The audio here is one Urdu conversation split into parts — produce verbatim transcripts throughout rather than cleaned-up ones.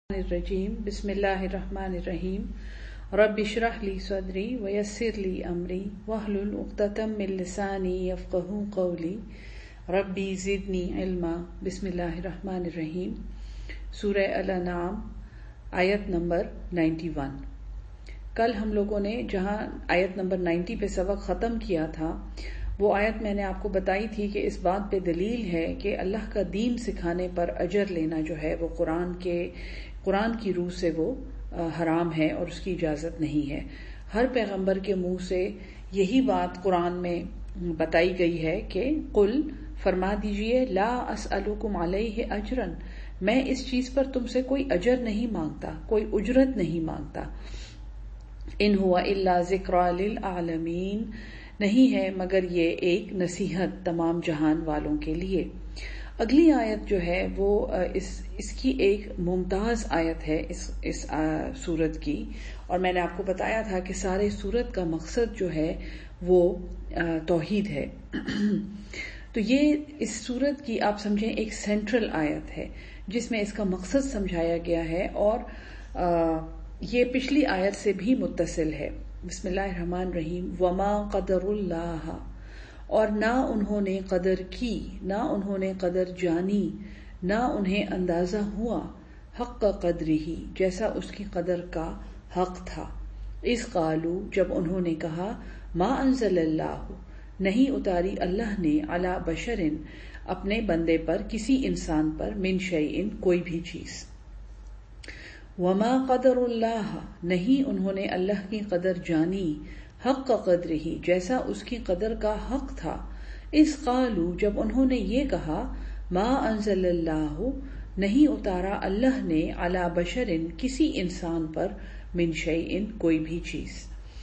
الرجیم بسم اللہ الرحمن الرحیم رب اشرح لی صدری ویسر لی امری واحلل عقدۃ من لسانی یفقہوا قولی ربی زدنی علما۔ بسم اللہ الرحمن الرحیم۔ سورہ الانعام آیت نمبر نائنٹی ون۔ کل ہم لوگوں نے جہاں آیت نمبر نائنٹی پہ سبق ختم کیا تھا، وہ آیت میں نے آپ کو بتائی تھی کہ اس بات پہ دلیل ہے کہ اللہ کا دین سکھانے پر اجر لینا جو ہے وہ قرآن کے قرآن کی روح سے وہ حرام ہے اور اس کی اجازت نہیں ہے۔ ہر پیغمبر کے منہ سے یہی بات قرآن میں بتائی گئی ہے کہ قل فرما دیجئے لا اسألکم علیہ اجرا، میں اس چیز پر تم سے کوئی اجر نہیں مانگتا، کوئی اجرت نہیں مانگتا۔ ان ہوا الا ذکری للعالمین، نہیں ہے مگر یہ ایک نصیحت تمام جہان والوں کے لیے۔ اگلی آیت جو ہے وہ اس اس کی ایک ممتاز آیت ہے اس اس سورت کی، اور میں نے آپ کو بتایا تھا کہ سارے سورت کا مقصد جو ہے وہ توحید ہے۔ تو یہ اس سورت کی آپ سمجھیں ایک سینٹرل آیت ہے جس میں اس کا مقصد سمجھایا گیا ہے، اور یہ پچھلی آیت سے بھی متصل ہے۔ بسم اللہ الرحمن الرحیم۔ وما قدر اللہ، اور نہ انہوں نے قدر کی، نہ انہوں نے قدر جانی، نہ انہیں اندازہ ہوا حق قدر ہی، جیسا اس کی قدر کا حق تھا۔ اس قالو، جب انہوں نے کہا ما انزل اللہ، نہیں اتاری اللہ نے علی بشر، اپنے بندے پر، کسی انسان پر، من شیئن، کوئی بھی چیز۔ وما قدر اللہ، نہیں انہوں نے اللہ کی قدر جانی، حق قدر ہی، جیسا اس کی قدر کا حق تھا۔ اس قالو، جب انہوں نے یہ کہا ما انزل اللہ، نہیں اتارا اللہ نے علی بشر، کسی انسان پر، من شیئن، کوئی بھی چیز۔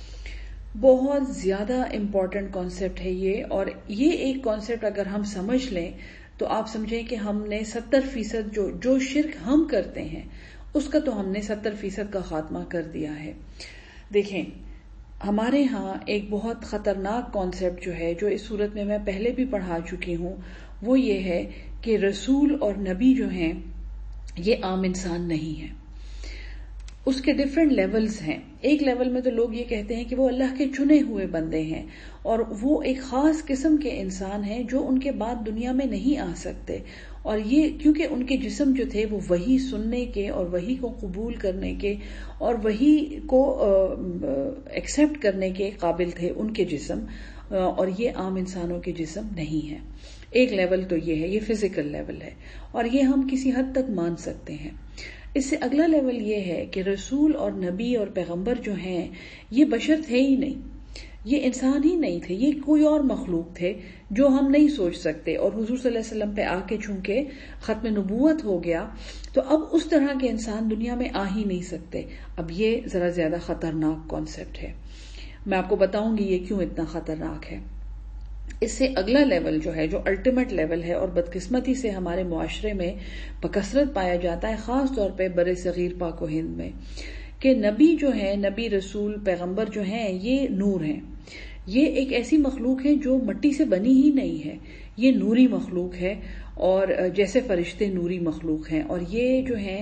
بہت زیادہ امپورٹنٹ کانسیپٹ ہے یہ، اور یہ ایک کانسیپٹ اگر ہم سمجھ لیں تو آپ سمجھیں کہ ہم نے ستر فیصد جو جو شرک ہم کرتے ہیں اس کا تو ہم نے ستر فیصد کا خاتمہ کر دیا ہے۔ دیکھیں، ہمارے ہاں ایک بہت خطرناک کانسیپٹ جو ہے، جو اس صورت میں میں پہلے بھی پڑھا چکی ہوں، وہ یہ ہے کہ رسول اور نبی جو ہیں یہ عام انسان نہیں ہیں، اس کے ڈیفرنٹ لیولز ہیں۔ ایک لیول میں تو لوگ یہ کہتے ہیں کہ وہ اللہ کے چنے ہوئے بندے ہیں، اور وہ ایک خاص قسم کے انسان ہیں جو ان کے بعد دنیا میں نہیں آ سکتے، اور یہ کیونکہ ان کے جسم جو تھے وہ وحی سننے کے اور وحی کو قبول کرنے کے اور وحی کو ایکسیپٹ کرنے کے قابل تھے ان کے جسم، اور یہ عام انسانوں کے جسم نہیں ہیں۔ ایک لیول تو یہ ہے، یہ فزیکل لیول ہے، اور یہ ہم کسی حد تک مان سکتے ہیں۔ اس سے اگلا لیول یہ ہے کہ رسول اور نبی اور پیغمبر جو ہیں یہ بشر تھے ہی نہیں، یہ انسان ہی نہیں تھے، یہ کوئی اور مخلوق تھے جو ہم نہیں سوچ سکتے، اور حضور صلی اللہ علیہ وسلم پہ آ کے چونکہ ختم نبوت ہو گیا تو اب اس طرح کے انسان دنیا میں آ ہی نہیں سکتے۔ اب یہ ذرا زیادہ خطرناک کانسیپٹ ہے، میں آپ کو بتاؤں گی یہ کیوں اتنا خطرناک ہے۔ اس سے اگلا لیول جو ہے، جو الٹیمیٹ لیول ہے اور بدقسمتی سے ہمارے معاشرے میں بکثرت پایا جاتا ہے، خاص طور پہ بر صغیر پاک و ہند میں، کہ نبی جو ہیں، نبی رسول پیغمبر جو ہیں یہ نور ہیں۔ یہ ایک ایسی مخلوق ہے جو مٹی سے بنی ہی نہیں ہے، یہ نوری مخلوق ہے، اور جیسے فرشتے نوری مخلوق ہیں، اور یہ جو ہیں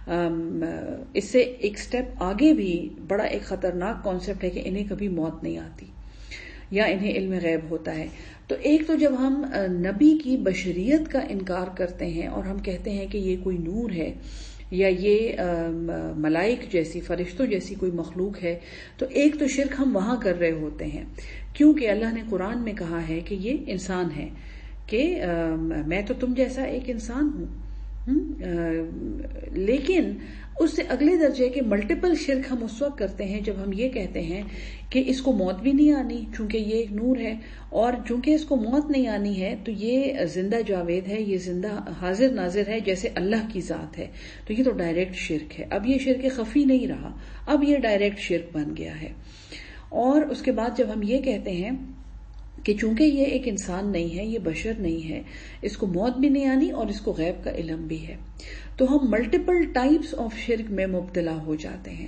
اس سے ایک سٹیپ آگے بھی بڑا ایک خطرناک کانسیپٹ ہے کہ انہیں کبھی موت نہیں آتی یا انہیں علم غیب ہوتا ہے۔ تو ایک تو جب ہم نبی کی بشریت کا انکار کرتے ہیں اور ہم کہتے ہیں کہ یہ کوئی نور ہے یا یہ ملائک جیسی، فرشتوں جیسی کوئی مخلوق ہے، تو ایک تو شرک ہم وہاں کر رہے ہوتے ہیں، کیونکہ اللہ نے قرآن میں کہا ہے کہ یہ انسان ہے، کہ میں تو تم جیسا ایک انسان ہوں۔ لیکن اس سے اگلے درجے کے ملٹیپل شرک ہم اس وقت کرتے ہیں جب ہم یہ کہتے ہیں کہ اس کو موت بھی نہیں آنی چونکہ یہ ایک نور ہے، اور چونکہ اس کو موت نہیں آنی ہے تو یہ زندہ جاوید ہے، یہ زندہ حاضر ناظر ہے جیسے اللہ کی ذات ہے، تو یہ تو ڈائریکٹ شرک ہے۔ اب یہ شرک خفی نہیں رہا، اب یہ ڈائریکٹ شرک بن گیا ہے۔ اور اس کے بعد جب ہم یہ کہتے ہیں کہ چونکہ یہ ایک انسان نہیں ہے، یہ بشر نہیں ہے، اس کو موت بھی نہیں آنی اور اس کو غیب کا علم بھی ہے، تو ہم ملٹیپل ٹائپس آف شرک میں مبتلا ہو جاتے ہیں۔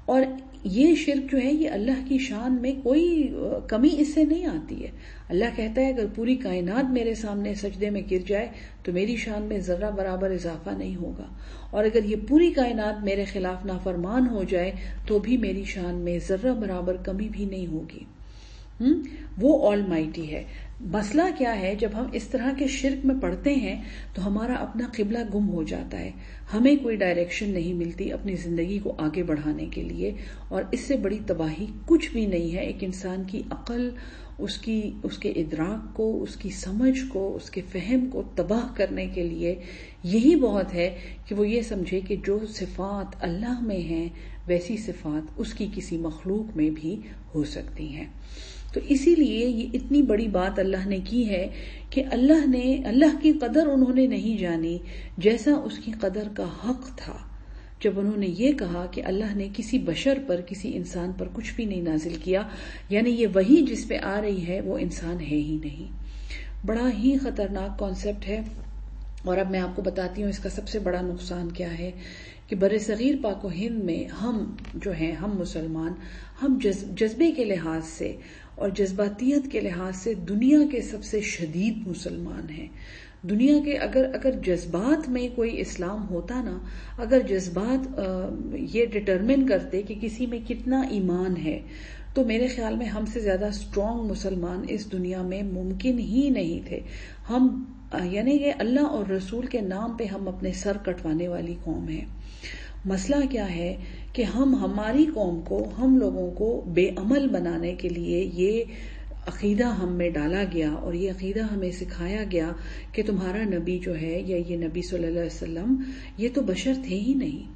اور یہ شرک جو ہے یہ اللہ کی شان میں کوئی کمی اس سے نہیں آتی ہے. اللہ کہتا ہے اگر پوری کائنات میرے سامنے سجدے میں گر جائے تو میری شان میں ذرہ برابر اضافہ نہیں ہوگا، اور اگر یہ پوری کائنات میرے خلاف نافرمان ہو جائے تو بھی میری شان میں ذرہ برابر کمی بھی نہیں ہوگی. ہم وہ آل مائٹی ہے. مسئلہ کیا ہے، جب ہم اس طرح کے شرک میں پڑتے ہیں تو ہمارا اپنا قبلہ گم ہو جاتا ہے، ہمیں کوئی ڈائریکشن نہیں ملتی اپنی زندگی کو آگے بڑھانے کے لیے، اور اس سے بڑی تباہی کچھ بھی نہیں ہے. ایک انسان کی عقل، اس کی اس کے ادراک کو، اس کی سمجھ کو، اس کے فہم کو تباہ کرنے کے لیے یہی بہت ہے کہ وہ یہ سمجھے کہ جو صفات اللہ میں ہیں ویسی صفات اس کی کسی مخلوق میں بھی ہو سکتی ہیں. تو اسی لیے یہ اتنی بڑی بات اللہ نے کی ہے کہ اللہ نے اللہ کی قدر انہوں نے نہیں جانی جیسا اس کی قدر کا حق تھا، جب انہوں نے یہ کہا کہ اللہ نے کسی بشر پر، کسی انسان پر کچھ بھی نہیں نازل کیا، یعنی یہ وحی جس پہ آ رہی ہے وہ انسان ہے ہی نہیں. بڑا ہی خطرناک کانسیپٹ ہے. اور اب میں آپ کو بتاتی ہوں اس کا سب سے بڑا نقصان کیا ہے کہ بر صغیر پاک و ہند میں ہم جو ہیں، ہم مسلمان، ہم جذبے کے لحاظ سے اور جذباتیت کے لحاظ سے دنیا کے سب سے شدید مسلمان ہیں. دنیا کے اگر اگر جذبات میں کوئی اسلام ہوتا نا، اگر جذبات یہ ڈٹرمن کرتے کہ کسی میں کتنا ایمان ہے، تو میرے خیال میں ہم سے زیادہ اسٹرانگ مسلمان اس دنیا میں ممکن ہی نہیں تھے. ہم یعنی کہ اللہ اور رسول کے نام پہ ہم اپنے سر کٹوانے والی قوم ہیں. مسئلہ کیا ہے کہ ہم ہماری قوم کو، ہم لوگوں کو بے عمل بنانے کے لیے یہ عقیدہ ہم میں ڈالا گیا، اور یہ عقیدہ ہمیں سکھایا گیا کہ تمہارا نبی جو ہے یا یہ نبی صلی اللہ علیہ وسلم یہ تو بشر تھے ہی نہیں.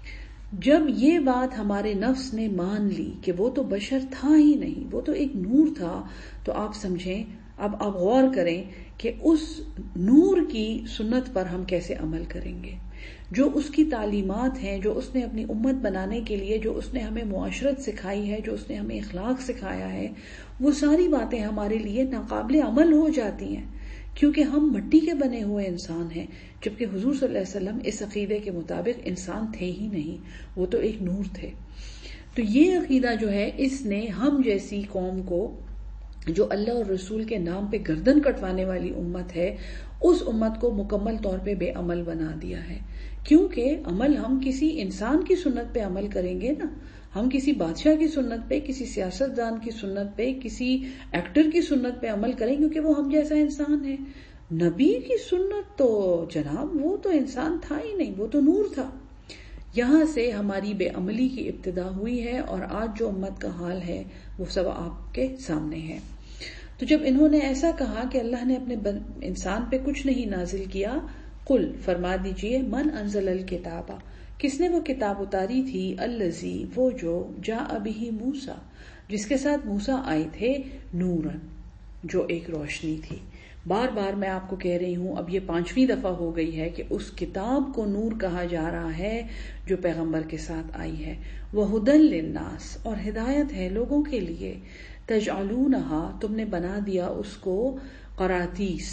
جب یہ بات ہمارے نفس نے مان لی کہ وہ تو بشر تھا ہی نہیں، وہ تو ایک نور تھا، تو آپ سمجھیں، اب آپ غور کریں کہ اس نور کی سنت پر ہم کیسے عمل کریں گے. جو اس کی تعلیمات ہیں، جو اس نے اپنی امت بنانے کے لیے، جو اس نے ہمیں معاشرت سکھائی ہے، جو اس نے ہمیں اخلاق سکھایا ہے، وہ ساری باتیں ہمارے لیے ناقابل عمل ہو جاتی ہیں، کیونکہ ہم مٹی کے بنے ہوئے انسان ہیں، جبکہ حضور صلی اللہ علیہ وسلم اس عقیدے کے مطابق انسان تھے ہی نہیں، وہ تو ایک نور تھے. تو یہ عقیدہ جو ہے اس نے ہم جیسی قوم کو، جو اللہ اور رسول کے نام پہ گردن کٹوانے والی امت ہے، اس امت کو مکمل طور پہ بے عمل بنا دیا ہے. کیونکہ عمل ہم کسی انسان کی سنت پہ عمل کریں گے نا، ہم کسی بادشاہ کی سنت پہ، کسی سیاست دان کی سنت پہ، کسی ایکٹر کی سنت پہ عمل کریں کیونکہ وہ ہم جیسا انسان ہے. نبی کی سنت تو جناب وہ تو انسان تھا ہی نہیں، وہ تو نور تھا. یہاں سے ہماری بے عملی کی ابتدا ہوئی ہے، اور آج جو امت کا حال ہے وہ سب آپ کے سامنے ہے. تو جب انہوں نے ایسا کہا کہ اللہ نے اپنے انسان پہ کچھ نہیں نازل کیا، قل فرما دیجئے، من انزل الکتاب، کس نے وہ کتاب اتاری تھی، الذی وہ جو، جاء بہ موسیٰ جس کے ساتھ موسیٰ آئے تھے، نورن جو ایک روشنی تھی. بار بار میں آپ کو کہہ رہی ہوں، اب یہ پانچویں دفعہ ہو گئی ہے کہ اس کتاب کو نور کہا جا رہا ہے جو پیغمبر کے ساتھ آئی ہے. وہدی للناس، اور ہدایت ہے لوگوں کے لیے. تجعلونہا، تم نے بنا دیا اس کو قراتیس.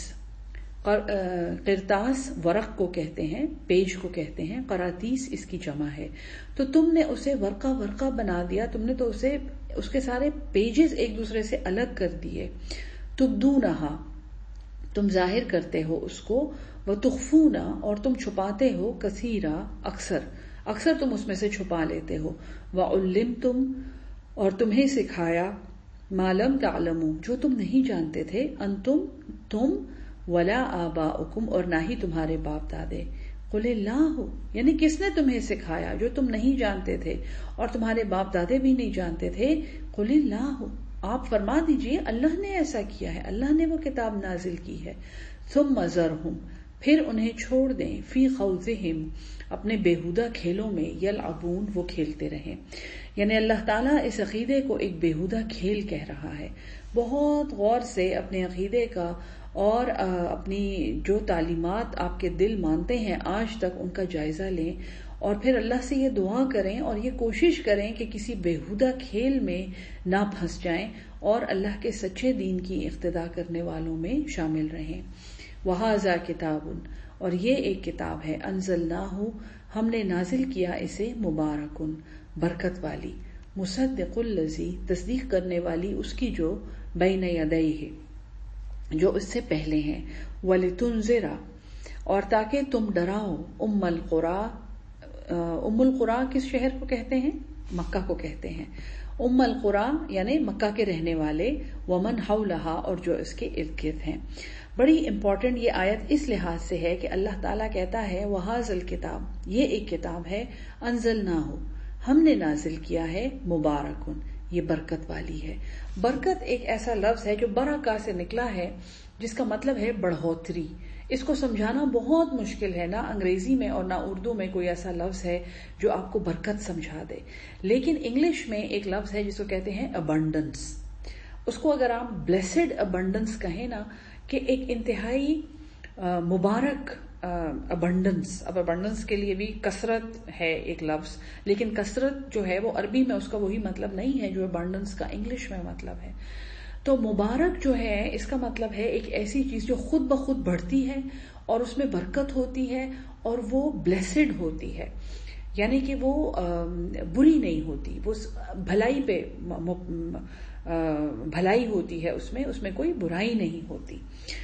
قرطاس ورق کو کہتے ہیں، پیج کو کہتے ہیں، قراتیس اس کی جمع ہے. تو تم نے اسے ورقہ ورقہ بنا دیا، تم نے تو اسے اس کے سارے پیجز ایک دوسرے سے الگ کر دیے. تبدونہا، تم ظاہر کرتے ہو اس کو، وتخفونا، اور تم چھپاتے ہو، کثیرا، اکثر اکثر تم اس میں سے چھپا لیتے ہو. وعلمتم، اور تمہیں سکھایا، ما لم تعلموا، جو تم نہیں جانتے تھے، انتم تم، ولا آباؤکم، اور نہ ہی تمہارے باپ دادے. قل اللہ، یعنی کس نے تمہیں سکھایا جو تم نہیں جانتے تھے اور تمہارے باپ دادے بھی نہیں جانتے تھے. قل اللہ، آپ فرما دیجئے اللہ نے ایسا کیا ہے، اللہ نے وہ کتاب نازل کی ہے. ثم ذرہم، پھر انہیں چھوڑ دیں، فی خوضہم، اپنے بیہودہ کھیلوں میں، یلعبون، وہ کھیلتے رہیں. یعنی اللہ تعالیٰ اس عقیدے کو ایک بیہودہ کھیل کہہ رہا ہے. بہت غور سے اپنے عقیدے کا اور اپنی جو تعلیمات آپ کے دل مانتے ہیں آج تک ان کا جائزہ لیں، اور پھر اللہ سے یہ دعا کریں اور یہ کوشش کریں کہ کسی بیہودہ کھیل میں نہ پھنس جائیں اور اللہ کے سچے دین کی اقتدا کرنے والوں میں شامل رہیں. وَهَذَا کتاب، اور یہ ایک کتاب ہے، انزلناہ، ہم نے نازل کیا اسے مبارکن برکت والی، مصدق الذی تصدیق کرنے والی اس کی جو بین یدیہ جو اس سے پہلے ہیں، وَلِتُنذِرَ اور تاکہ تم ڈراؤ ام القریٰ، ام القریٰ کس شہر کو کہتے ہیں؟ مکہ کو کہتے ہیں، ام القریٰ یعنی مکہ کے رہنے والے، ومن حولہا اور جو اس کے ارد گرد ہیں۔ بڑی امپورٹنٹ یہ آیت اس لحاظ سے ہے کہ اللہ تعالیٰ کہتا ہے وَهَذَا الْكِتَابُ یہ ایک کتاب ہے، انزلناہ ہم نے نازل کیا ہے، مبارکن یہ برکت والی ہے۔ برکت ایک ایسا لفظ ہے جو برکہ سے نکلا ہے، جس کا مطلب ہے بڑھوتری۔ اس کو سمجھانا بہت مشکل ہے، نہ انگریزی میں اور نہ اردو میں کوئی ایسا لفظ ہے جو آپ کو برکت سمجھا دے، لیکن انگلش میں ایک لفظ ہے جس کو کہتے ہیں ابنڈنس۔ اس کو اگر آپ بلیسڈ ابنڈنس کہیں نا، کہ ایک انتہائی مبارک ابنڈنس، اب ابنڈنس کے لیے بھی کثرت ہے ایک لفظ، لیکن کثرت جو ہے وہ عربی میں اس کا وہی مطلب نہیں ہے جو ابنڈنس کا انگلش میں مطلب ہے۔ تو مبارک جو ہے اس کا مطلب ہے ایک ایسی چیز جو خود بخود بڑھتی ہے اور اس میں برکت ہوتی ہے اور وہ بلیسڈ ہوتی ہے، یعنی کہ وہ بری نہیں ہوتی، وہ بھلائی پہ بھلائی ہوتی ہے، اس میں اس میں کوئی برائی نہیں ہوتی۔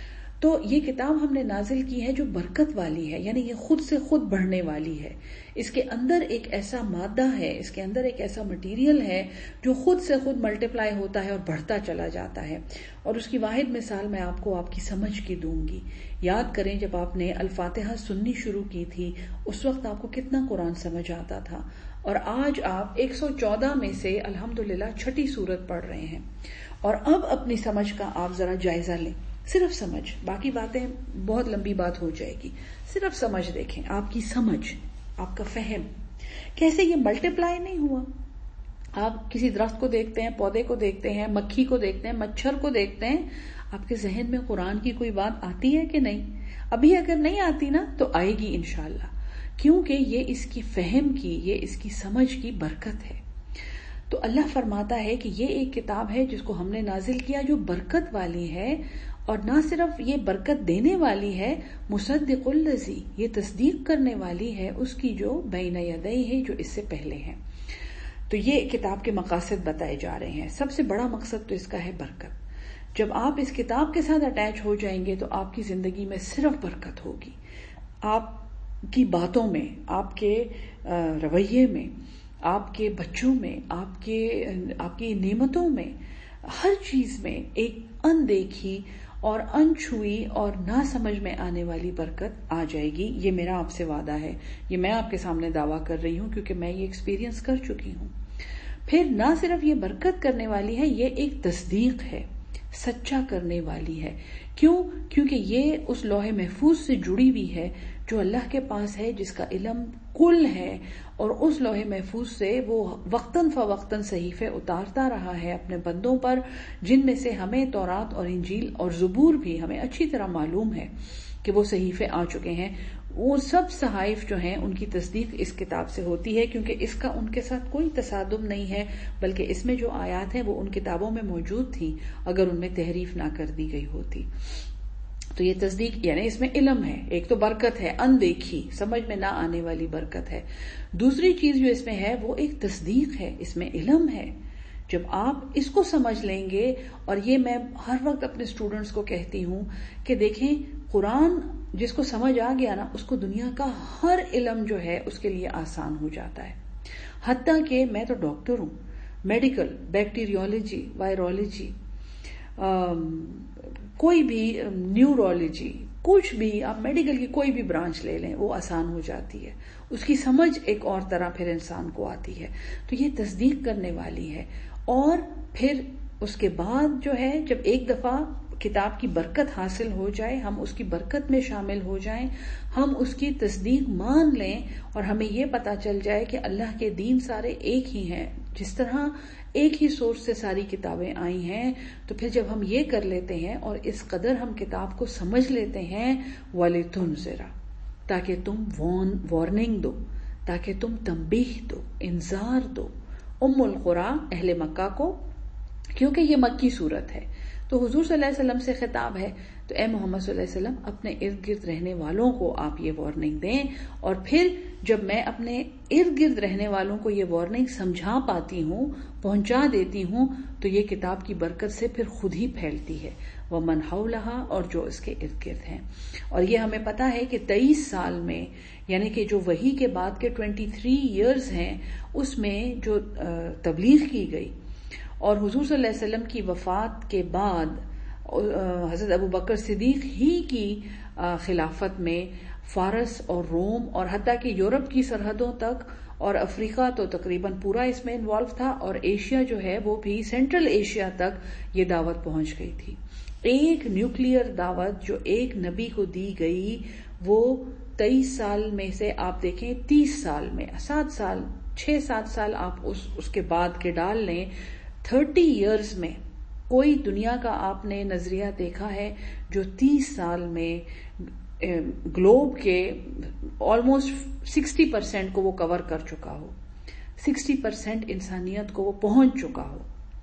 تو یہ کتاب ہم نے نازل کی ہے جو برکت والی ہے، یعنی یہ خود سے خود بڑھنے والی ہے۔ اس کے اندر ایک ایسا مادہ ہے، اس کے اندر ایک ایسا مٹیریل ہے جو خود سے خود ملٹیپلائی ہوتا ہے اور بڑھتا چلا جاتا ہے۔ اور اس کی واحد مثال میں آپ کو آپ کی سمجھ کی دوں گی۔ یاد کریں جب آپ نے الفاتحہ سننی شروع کی تھی اس وقت آپ کو کتنا قرآن سمجھ آتا تھا، اور آج آپ ایک سو چودہ میں سے الحمدللہ چھٹی سورت پڑھ رہے ہیں۔ اور اب اپنی سمجھ کا آپ ذرا جائزہ لیں، صرف سمجھ، باقی باتیں بہت لمبی بات ہو جائے گی، صرف سمجھ دیکھیں، آپ کی سمجھ، آپ کا فہم کیسے یہ ملٹیپلائی نہیں ہوا۔ آپ کسی درخت کو دیکھتے ہیں، پودے کو دیکھتے ہیں، مکھی کو دیکھتے ہیں، مچھر کو دیکھتے ہیں، آپ کے ذہن میں قرآن کی کوئی بات آتی ہے کہ نہیں؟ ابھی اگر نہیں آتی نا تو آئے گی انشاءاللہ، کیونکہ یہ اس کی فہم کی، یہ اس کی سمجھ کی برکت ہے۔ تو اللہ فرماتا ہے کہ یہ ایک کتاب ہے جس کو ہم نے نازل کیا جو برکت والی ہے، اور نہ صرف یہ برکت دینے والی ہے، مصدق الذی یہ تصدیق کرنے والی ہے اس کی جو بین یدیہ ہے جو اس سے پہلے ہیں۔ تو یہ کتاب کے مقاصد بتائے جا رہے ہیں۔ سب سے بڑا مقصد تو اس کا ہے برکت۔ جب آپ اس کتاب کے ساتھ اٹیچ ہو جائیں گے تو آپ کی زندگی میں صرف برکت ہوگی، آپ کی باتوں میں، آپ کے رویے میں، آپ کے بچوں میں، آپ کے آپ کی نعمتوں میں، ہر چیز میں ایک اندیکھی اور انچھوئی اور نہ سمجھ میں آنے والی برکت آ جائے گی۔ یہ میرا آپ سے وعدہ ہے، یہ میں آپ کے سامنے دعویٰ کر رہی ہوں کیونکہ میں یہ ایکسپیرینس کر چکی ہوں۔ پھر نہ صرف یہ برکت کرنے والی ہے، یہ ایک تصدیق ہے، سچا کرنے والی ہے۔ کیوں؟ کیونکہ یہ اس لوح محفوظ سے جڑی ہوئی ہے جو اللہ کے پاس ہے، جس کا علم کل ہے، اور اس لوح محفوظ سے وہ وقتاً فوقتاً صحیفے اتارتا رہا ہے اپنے بندوں پر، جن میں سے ہمیں تورات اور انجیل اور زبور بھی ہمیں اچھی طرح معلوم ہے کہ وہ صحیفے آ چکے ہیں۔ وہ سب صحائف جو ہیں ان کی تصدیق اس کتاب سے ہوتی ہے، کیونکہ اس کا ان کے ساتھ کوئی تصادم نہیں ہے، بلکہ اس میں جو آیات ہیں وہ ان کتابوں میں موجود تھیں اگر ان میں تحریف نہ کر دی گئی ہوتی۔ تو یہ تصدیق یعنی اس میں علم ہے، ایک تو برکت ہے اندیکھی، سمجھ میں نہ آنے والی برکت ہے۔ دوسری چیز جو اس میں ہے وہ ایک تصدیق ہے، اس میں علم ہے۔ جب آپ اس کو سمجھ لیں گے، اور یہ میں ہر وقت اپنے اسٹوڈنٹس کو کہتی ہوں کہ دیکھیں قرآن جس کو سمجھ آ گیا نا، اس کو دنیا کا ہر علم جو ہے اس کے لیے آسان ہو جاتا ہے۔ حتیٰ کہ میں تو ڈاکٹر ہوں، میڈیکل، بیکٹیریولوجی، وائرولوجی، کوئی بھی نیورولوجی، کچھ بھی آپ میڈیکل کی کوئی بھی برانچ لے لیں وہ آسان ہو جاتی ہے، اس کی سمجھ ایک اور طرح پھر انسان کو آتی ہے۔ تو یہ تصدیق کرنے والی ہے۔ اور پھر اس کے بعد جو ہے جب ایک دفعہ کتاب کی برکت حاصل ہو جائے، ہم اس کی برکت میں شامل ہو جائیں، ہم اس کی تصدیق مان لیں، اور ہمیں یہ پتا چل جائے کہ اللہ کے دین سارے ایک ہی ہیں، جس طرح ایک ہی سورس سے ساری کتابیں آئی ہیں، تو پھر جب ہم یہ کر لیتے ہیں اور اس قدر ہم کتاب کو سمجھ لیتے ہیں، وَلِتُنذِرَ تاکہ تم وارننگ دو، تاکہ تم تنبیہ دو، انذار دو، ام القریٰ اہل مکہ کو، کیونکہ یہ مکی صورت ہے، تو حضور صلی اللہ علیہ وسلم سے خطاب ہے، تو اے محمد صلی اللہ علیہ وسلم اپنے ارد گرد رہنے والوں کو آپ یہ وارننگ دیں، اور پھر جب میں اپنے ارد گرد رہنے والوں کو یہ وارننگ سمجھا پاتی ہوں، پہنچا دیتی ہوں، تو یہ کتاب کی برکت سے پھر خود ہی پھیلتی ہے، وَمَنْ حَوْلَهَا، اور جو اس کے ارد گرد ہیں۔ اور یہ ہمیں پتا ہے کہ تیئیس سال میں، یعنی کہ جو وحی کے بعد کے تیئیس ایئرز ہیں، اس میں جو تبلیغ کی گئی، اور حضور صلی اللہ علیہ وسلم کی وفات کے بعد حضرت ابو بکر صدیق ہی کی خلافت میں فارس اور روم اور حتیٰ کہ یورپ کی سرحدوں تک، اور افریقہ تو تقریباً پورا اس میں انوالو تھا، اور ایشیا جو ہے وہ بھی سینٹرل ایشیا تک یہ دعوت پہنچ گئی تھی۔ ایک نیوکلیئر دعوت جو ایک نبی کو دی گئی، وہ تیئیس سال میں سے آپ دیکھیں تیس سال میں، سات سال چھ سات سال آپ اس اس کے بعد کے ڈال لیں، تھرٹی ایئرز میں کوئی دنیا کا آپ نے نظریہ دیکھا ہے جو تیس سال میں گلوب کے آلموسٹ سکسٹی پرسینٹ کو وہ کور کر چکا ہو، سکسٹی پرسینٹ انسانیت کو وہ پہنچ چکا ہو؟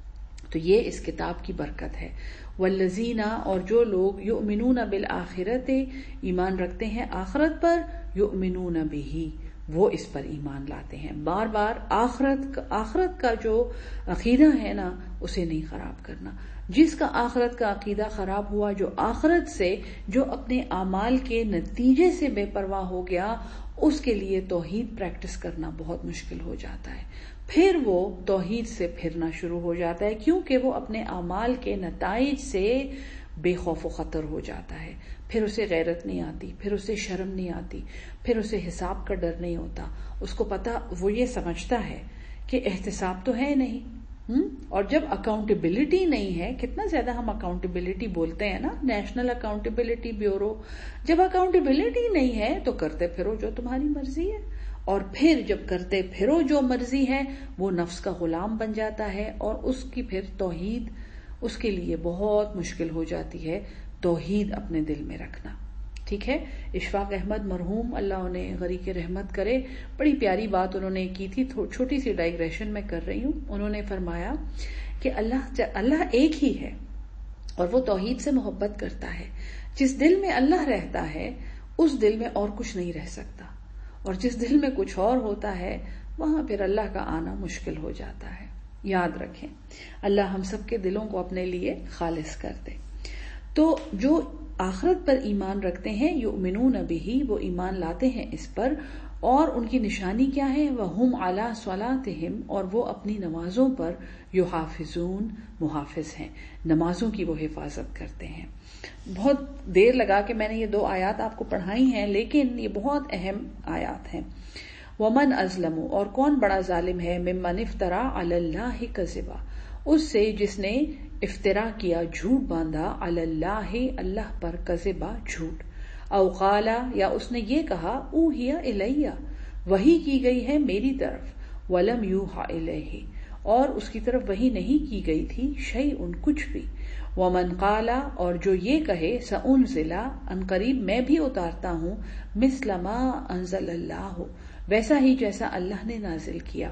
تو یہ اس کتاب کی برکت ہے۔ والذین، اور جو لوگ یؤمنون بالآخرۃ، ایمان رکھتے ہیں آخرت پر، یؤمنون بہ، وہ اس پر ایمان لاتے ہیں۔ بار بار آخرت آخرت کا جو عقیدہ ہے نا، اسے نہیں خراب کرنا۔ جس کا آخرت کا عقیدہ خراب ہوا، جو آخرت سے، جو اپنے اعمال کے نتیجے سے بے پرواہ ہو گیا، اس کے لیے توحید پریکٹس کرنا بہت مشکل ہو جاتا ہے۔ پھر وہ توحید سے پھرنا شروع ہو جاتا ہے، کیونکہ وہ اپنے اعمال کے نتائج سے بے خوف و خطر ہو جاتا ہے۔ پھر اسے غیرت نہیں آتی، پھر اسے شرم نہیں آتی، پھر اسے حساب کا ڈر نہیں ہوتا۔ اس کو پتا، وہ یہ سمجھتا ہے کہ احتساب تو ہے نہیں، اور جب اکاؤنٹیبلٹی نہیں ہے، کتنا زیادہ ہم اکاؤنٹیبلٹی بولتے ہیں نا، نیشنل اکاؤنٹیبلٹی بیورو، جب اکاؤنٹیبلٹی نہیں ہے تو کرتے پھرو جو تمہاری مرضی ہے، اور پھر جب کرتے پھرو جو مرضی ہے، وہ نفس کا غلام بن جاتا ہے، اور اس کی پھر توحید اس کے لیے بہت مشکل ہو جاتی ہے، توحید اپنے دل میں رکھنا۔ ٹھیک ہے، اشفاق احمد مرحوم، اللہ انہیں غریق رحمت کرے، بڑی پیاری بات انہوں نے کی تھی، چھوٹی سی ڈائگریشن میں کر رہی ہوں۔ انہوں نے فرمایا کہ اللہ اللہ ایک ہی ہے، اور وہ توحید سے محبت کرتا ہے۔ جس دل میں اللہ رہتا ہے، اس دل میں اور کچھ نہیں رہ سکتا، اور جس دل میں کچھ اور ہوتا ہے، وہاں پھر اللہ کا آنا مشکل ہو جاتا ہے۔ یاد رکھیں، اللہ ہم سب کے دلوں کو اپنے لیے خالص کر دے۔ تو جو آخرت پر ایمان رکھتے ہیں، یؤمنون بہ، وہ ایمان لاتے ہیں اس پر، اور ان کی نشانی کیا ہے؟ وَهُمْ عَلَىٰ صَلَاتِهِمْ، اور وہ اپنی نمازوں پر یحافظون، محافظ ہیں، نمازوں کی وہ حفاظت کرتے ہیں۔ بہت دیر لگا کہ میں نے یہ دو آیات آپ کو پڑھائی ہیں، لیکن یہ بہت اہم آیات ہیں۔ وَمَنْ أَظْلَمُ، اور کون بڑا ظالم ہے، مِمَّنِ افْتَرَىٰ عَلَى اللَّهِ كَذِبًا، اس سے جس نے افطرا کیا، جھوٹ باندھا، علی اللہ، اللہ پر، کذبا، جھوٹ، او قالا، یا اس نے یہ کہا، اوحی الیہ، وحی کی گئی ہے میری طرف، ولم یوحا الیہ، اور اس کی طرف وحی نہیں کی گئی تھی، شیء، کچھ بھی، ومن قالا، اور جو یہ کہے، سأنزل، ان قریب میں بھی اتارتا ہوں، مثل ما انزل اللہ، ویسا ہی جیسا اللہ نے نازل کیا۔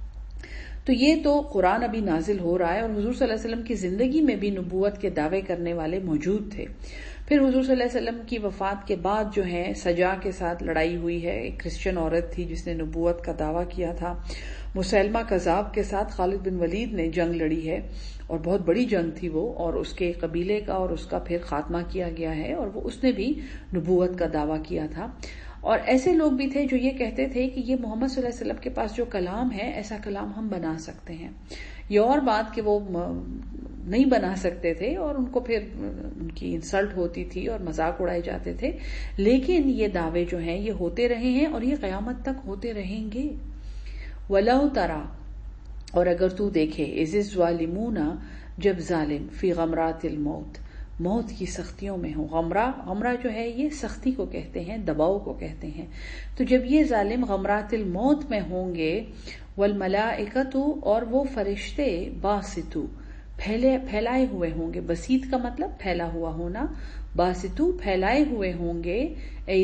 تو یہ تو قرآن ابھی نازل ہو رہا ہے، اور حضور صلی اللہ علیہ وسلم کی زندگی میں بھی نبوت کے دعوے کرنے والے موجود تھے۔ پھر حضور صلی اللہ علیہ وسلم کی وفات کے بعد جو ہے سجا کے ساتھ لڑائی ہوئی ہے، ایک کرسچن عورت تھی جس نے نبوت کا دعویٰ کیا تھا۔ مسیلمہ کذاب کے ساتھ خالد بن ولید نے جنگ لڑی ہے، اور بہت بڑی جنگ تھی وہ، اور اس کے قبیلے کا اور اس کا پھر خاتمہ کیا گیا ہے، اور وہ اس نے بھی نبوت کا دعویٰ کیا تھا۔ اور ایسے لوگ بھی تھے جو یہ کہتے تھے کہ یہ محمد صلی اللہ علیہ وسلم کے پاس جو کلام ہے، ایسا کلام ہم بنا سکتے ہیں۔ یہ اور بات کہ وہ نہیں بنا سکتے تھے، اور ان کو پھر ان کی انسلٹ ہوتی تھی اور مذاق اڑائے جاتے تھے، لیکن یہ دعوے جو ہیں یہ ہوتے رہے ہیں، اور یہ قیامت تک ہوتے رہیں گے۔ وَلَوْ تَرَىٰ، اور اگر تو دیکھے، اِذِ الظَّالِمُونَ، جب ظالم، فی غمرات الموت، موت کی سختیوں میں ہوں۔ غمرہ غمرہ جو ہے یہ سختی کو کہتے ہیں، دباؤ کو کہتے ہیں۔ تو جب یہ ظالم غمرات الموت میں ہوں گے، والملائکۃ، اور وہ فرشتے، باسطو، پھیلے پھیلائے ہوئے ہوں گے، بسیط کا مطلب پھیلا ہوا ہونا، باسطو، پھیلائے ہوئے ہوں گے،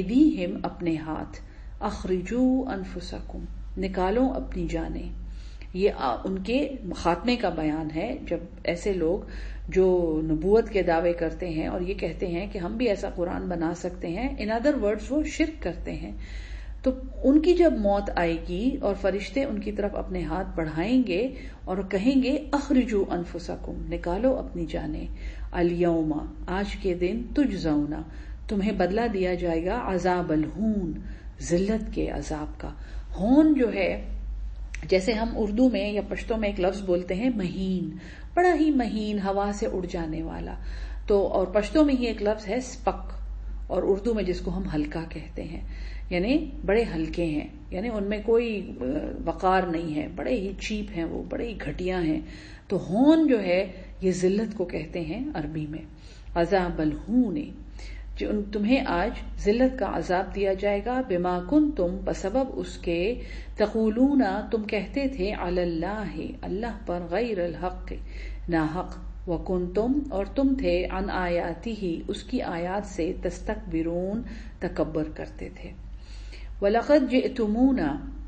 ایدیہم، اپنے ہاتھ، اخرجو انفسکم، نکالو اپنی جانیں، یہ ان کے خاتمے کا بیان ہے، جب ایسے لوگ جو نبوت کے دعوے کرتے ہیں اور یہ کہتے ہیں کہ ہم بھی ایسا قرآن بنا سکتے ہیں، ان ادر ورڈز وہ شرک کرتے ہیں، تو ان کی جب موت آئے گی اور فرشتے ان کی طرف اپنے ہاتھ بڑھائیں گے اور کہیں گے اخرجوا انفسکم، نکالو اپنی جانیں، الیوم، آج کے دن، تجزونا، تمہیں بدلہ دیا جائے گا، عذاب الہون، ذلت کے عذاب کا۔ ہون جو ہے، جیسے ہم اردو میں یا پشتو میں ایک لفظ بولتے ہیں مہین، بڑا ہی مہین، ہوا سے اڑ جانے والا، تو اور پشتو میں ہی ایک لفظ ہے سپک، اور اردو میں جس کو ہم ہلکا کہتے ہیں، یعنی بڑے ہلکے ہیں، یعنی ان میں کوئی وقار نہیں ہے، بڑے ہی چیپ ہیں، وہ بڑے ہی گھٹیا ہیں۔ تو ہون جو ہے یہ ذلت کو کہتے ہیں عربی میں، عذاب الہون، جو تمہیں آج ذلت کا عذاب دیا جائے گا، بما کنتم، بسبب اس کے، تقولون، تم کہتے تھے، علی اللہ، اللہ پر، غیر الحق، ناحق، وکنتم، اور تم تھے، عن آیاتہ، اس کی آیات سے، تستکبرون، تکبر کرتے تھے۔ وَلَقَدْ جِئْتُمُونَا،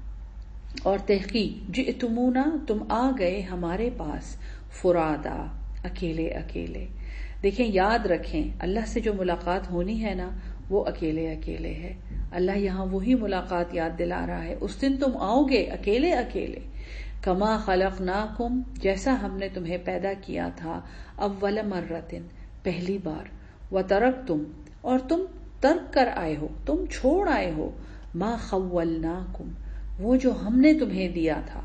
اور تحقیق، جئتمونا، تم آ گئے ہمارے پاس، فرادا، اکیلے اکیلے۔ دیکھیں، یاد رکھیں، اللہ سے جو ملاقات ہونی ہے نا، وہ اکیلے اکیلے ہے۔ اللہ یہاں وہی ملاقات یاد دلا رہا ہے، اس دن تم آؤ گے اکیلے اکیلے، کما خلقناکم، جیسا ہم نے تمہیں پیدا کیا تھا، اول مرتن، پہلی بار، وترکتم، اور تم ترک کر آئے ہو، تم چھوڑ آئے ہو، ما خولناکم، وہ جو ہم نے تمہیں دیا تھا،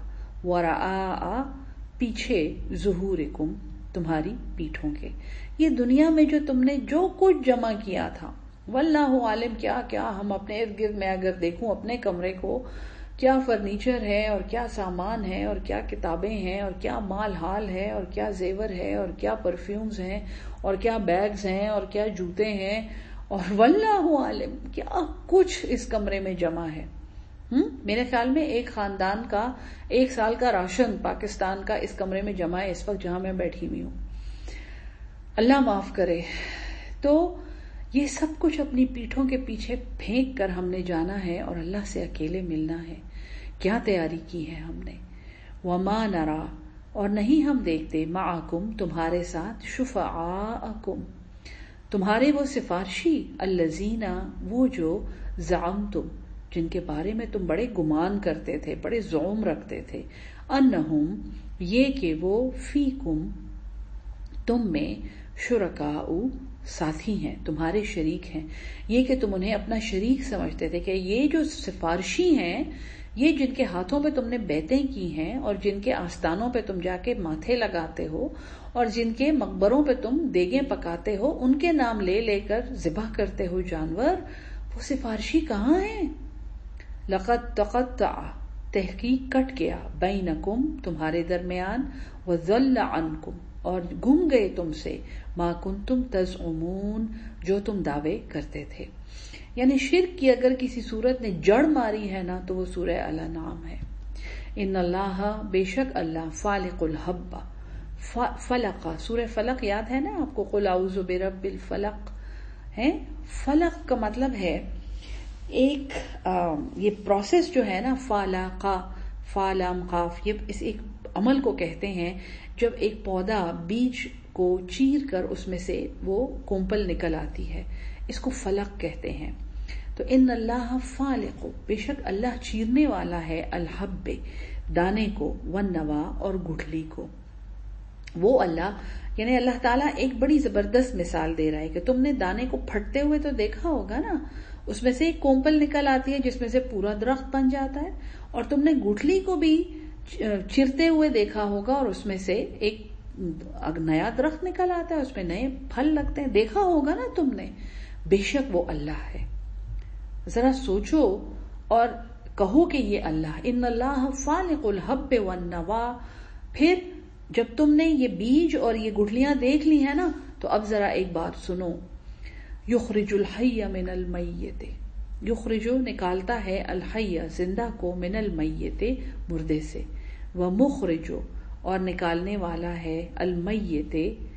وراء، پیچھے، ظہورکم، تمہاری پیٹھوں کے، یہ دنیا میں جو تم نے جو کچھ جمع کیا تھا، واللہ عالم، کیا کیا ہم اپنے ارد گرد میں اگر دیکھوں اپنے کمرے کو، کیا فرنیچر ہے اور کیا سامان ہے اور کیا کتابیں ہیں اور کیا مال حال ہے اور کیا زیور ہے اور کیا پرفیومز ہیں اور کیا بیگز ہیں اور کیا جوتے ہیں، اور واللہ عالم، کیا کچھ اس کمرے میں جمع ہے۔ ہم میرے خیال میں ایک خاندان کا ایک سال کا راشن پاکستان کا اس کمرے میں جمع ہے، اس وقت جہاں میں بیٹھی ہوئی ہوں، اللہ معاف کرے۔ تو یہ سب کچھ اپنی پیٹھوں کے پیچھے پھینک کر ہم نے جانا ہے اور اللہ سے اکیلے ملنا ہے۔ کیا تیاری کی ہے ہم نے؟ وما نرا، اور نہیں ہم دیکھتے، معکم، تمہارے ساتھ، شفعاءکم، تمہارے وہ سفارشی، الذین، وہ جو، زعمتم، جن کے بارے میں تم بڑے گمان کرتے تھے، بڑے زعم رکھتے تھے، انہم، یہ کہ وہ، فیکم، تم میں، شرکاء، ساتھی ہیں، تمہارے شریک ہیں، یہ کہ تم انہیں اپنا شریک سمجھتے تھے کہ یہ جو سفارشی ہیں، یہ جن کے ہاتھوں پہ تم نے بیعتیں کی ہیں اور جن کے آستانوں پہ تم جا کے ماتھے لگاتے ہو اور جن کے مقبروں پہ تم دیگیں پکاتے ہو، ان کے نام لے لے کر ذبح کرتے ہو جانور، وہ سفارشی کہاں ہیں؟ لقد تقطع، تحقیق کٹ گیا، بینکم، تمہارے درمیان، وضل عنکم، اور گم گئے تم سے، ما کنتم تزعمون، جو تم دعوے کرتے تھے۔ یعنی شرک کی اگر کسی صورت نے جڑ ماری ہے نا تو وہ سورہ الانعام ہے۔ ان اللہ، بے شک اللہ، فالق الحب، فلق، سورہ فلق یاد ہے نا آپ کو، قل اعوذ برب الفلق ہے، فلق کا مطلب ہے ایک آ, یہ پروسیس جو ہے نا، فالقا، فالام قاف، یہ اس ایک عمل کو کہتے ہیں جب ایک پودا بیج کو چیر کر اس میں سے وہ کومپل نکل آتی ہے، اس کو فلق کہتے ہیں۔ تو ان اللہ فالق، بے شک اللہ چیرنے والا ہے، الحب، دانے کو، والنوا، اور گٹھلی کو۔ وہ اللہ، یعنی اللہ تعالیٰ ایک بڑی زبردست مثال دے رہا ہے کہ تم نے دانے کو پھٹتے ہوئے تو دیکھا ہوگا نا، اس میں سے ایک کومپل نکل آتی ہے جس میں سے پورا درخت بن جاتا ہے، اور تم نے گٹھلی کو بھی چرتے ہوئے دیکھا ہوگا اور اس میں سے ایک نیا درخت نکل آتا ہے، اس میں نئے پھل لگتے ہیں، دیکھا ہوگا نا تم نے۔ بے شک وہ اللہ ہے، ذرا سوچو اور کہو کہ یہ اللہ، ان اللہ فالق الحب والنوا۔ پھر جب تم نے یہ بیج اور یہ گٹھلیاں دیکھ لی ہیں نا، تو اب ذرا ایک بات سنو، یخرج الحی من المیت، یخرج نکالتا ہے، الحی زندہ کو، من المیت مردے سے، ومخرج اور نکالنے والا ہے، المیت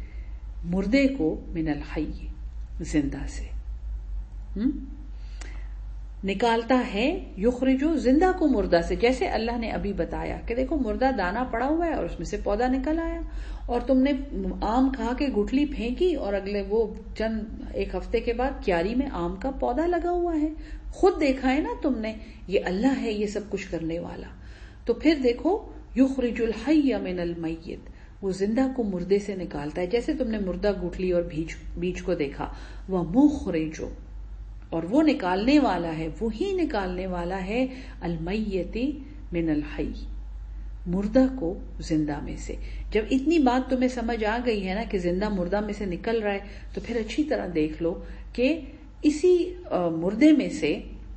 مردے کو، من الحی زندہ سے۔ نکالتا ہے، یخرجو زندہ کو مردہ سے، جیسے اللہ نے ابھی بتایا کہ دیکھو مردہ دانا پڑا ہوا ہے اور اس میں سے پودا نکل آیا، اور تم نے آم کھا کے گٹھلی پھینکی اور اگلے وہ چند ایک ہفتے کے بعد کیاری میں آم کا پودا لگا ہوا ہے، خود دیکھا ہے نا تم نے، یہ اللہ ہے یہ سب کچھ کرنے والا۔ تو پھر دیکھو یخرج الحی من المیت، وہ زندہ کو مردے سے نکالتا ہے، جیسے تم نے مردہ گٹھلی اور بیج بیج کو دیکھا، ومخرج، اور وہ نکالنے والا ہے، وہی نکالنے والا ہے المیت من الحی، مردہ کو زندہ میں سے۔ جب اتنی بات تمہیں سمجھ آ گئی ہے نا کہ زندہ مردہ میں سے نکل رہا ہے، تو پھر اچھی طرح دیکھ لو کہ اسی مردے میں سے،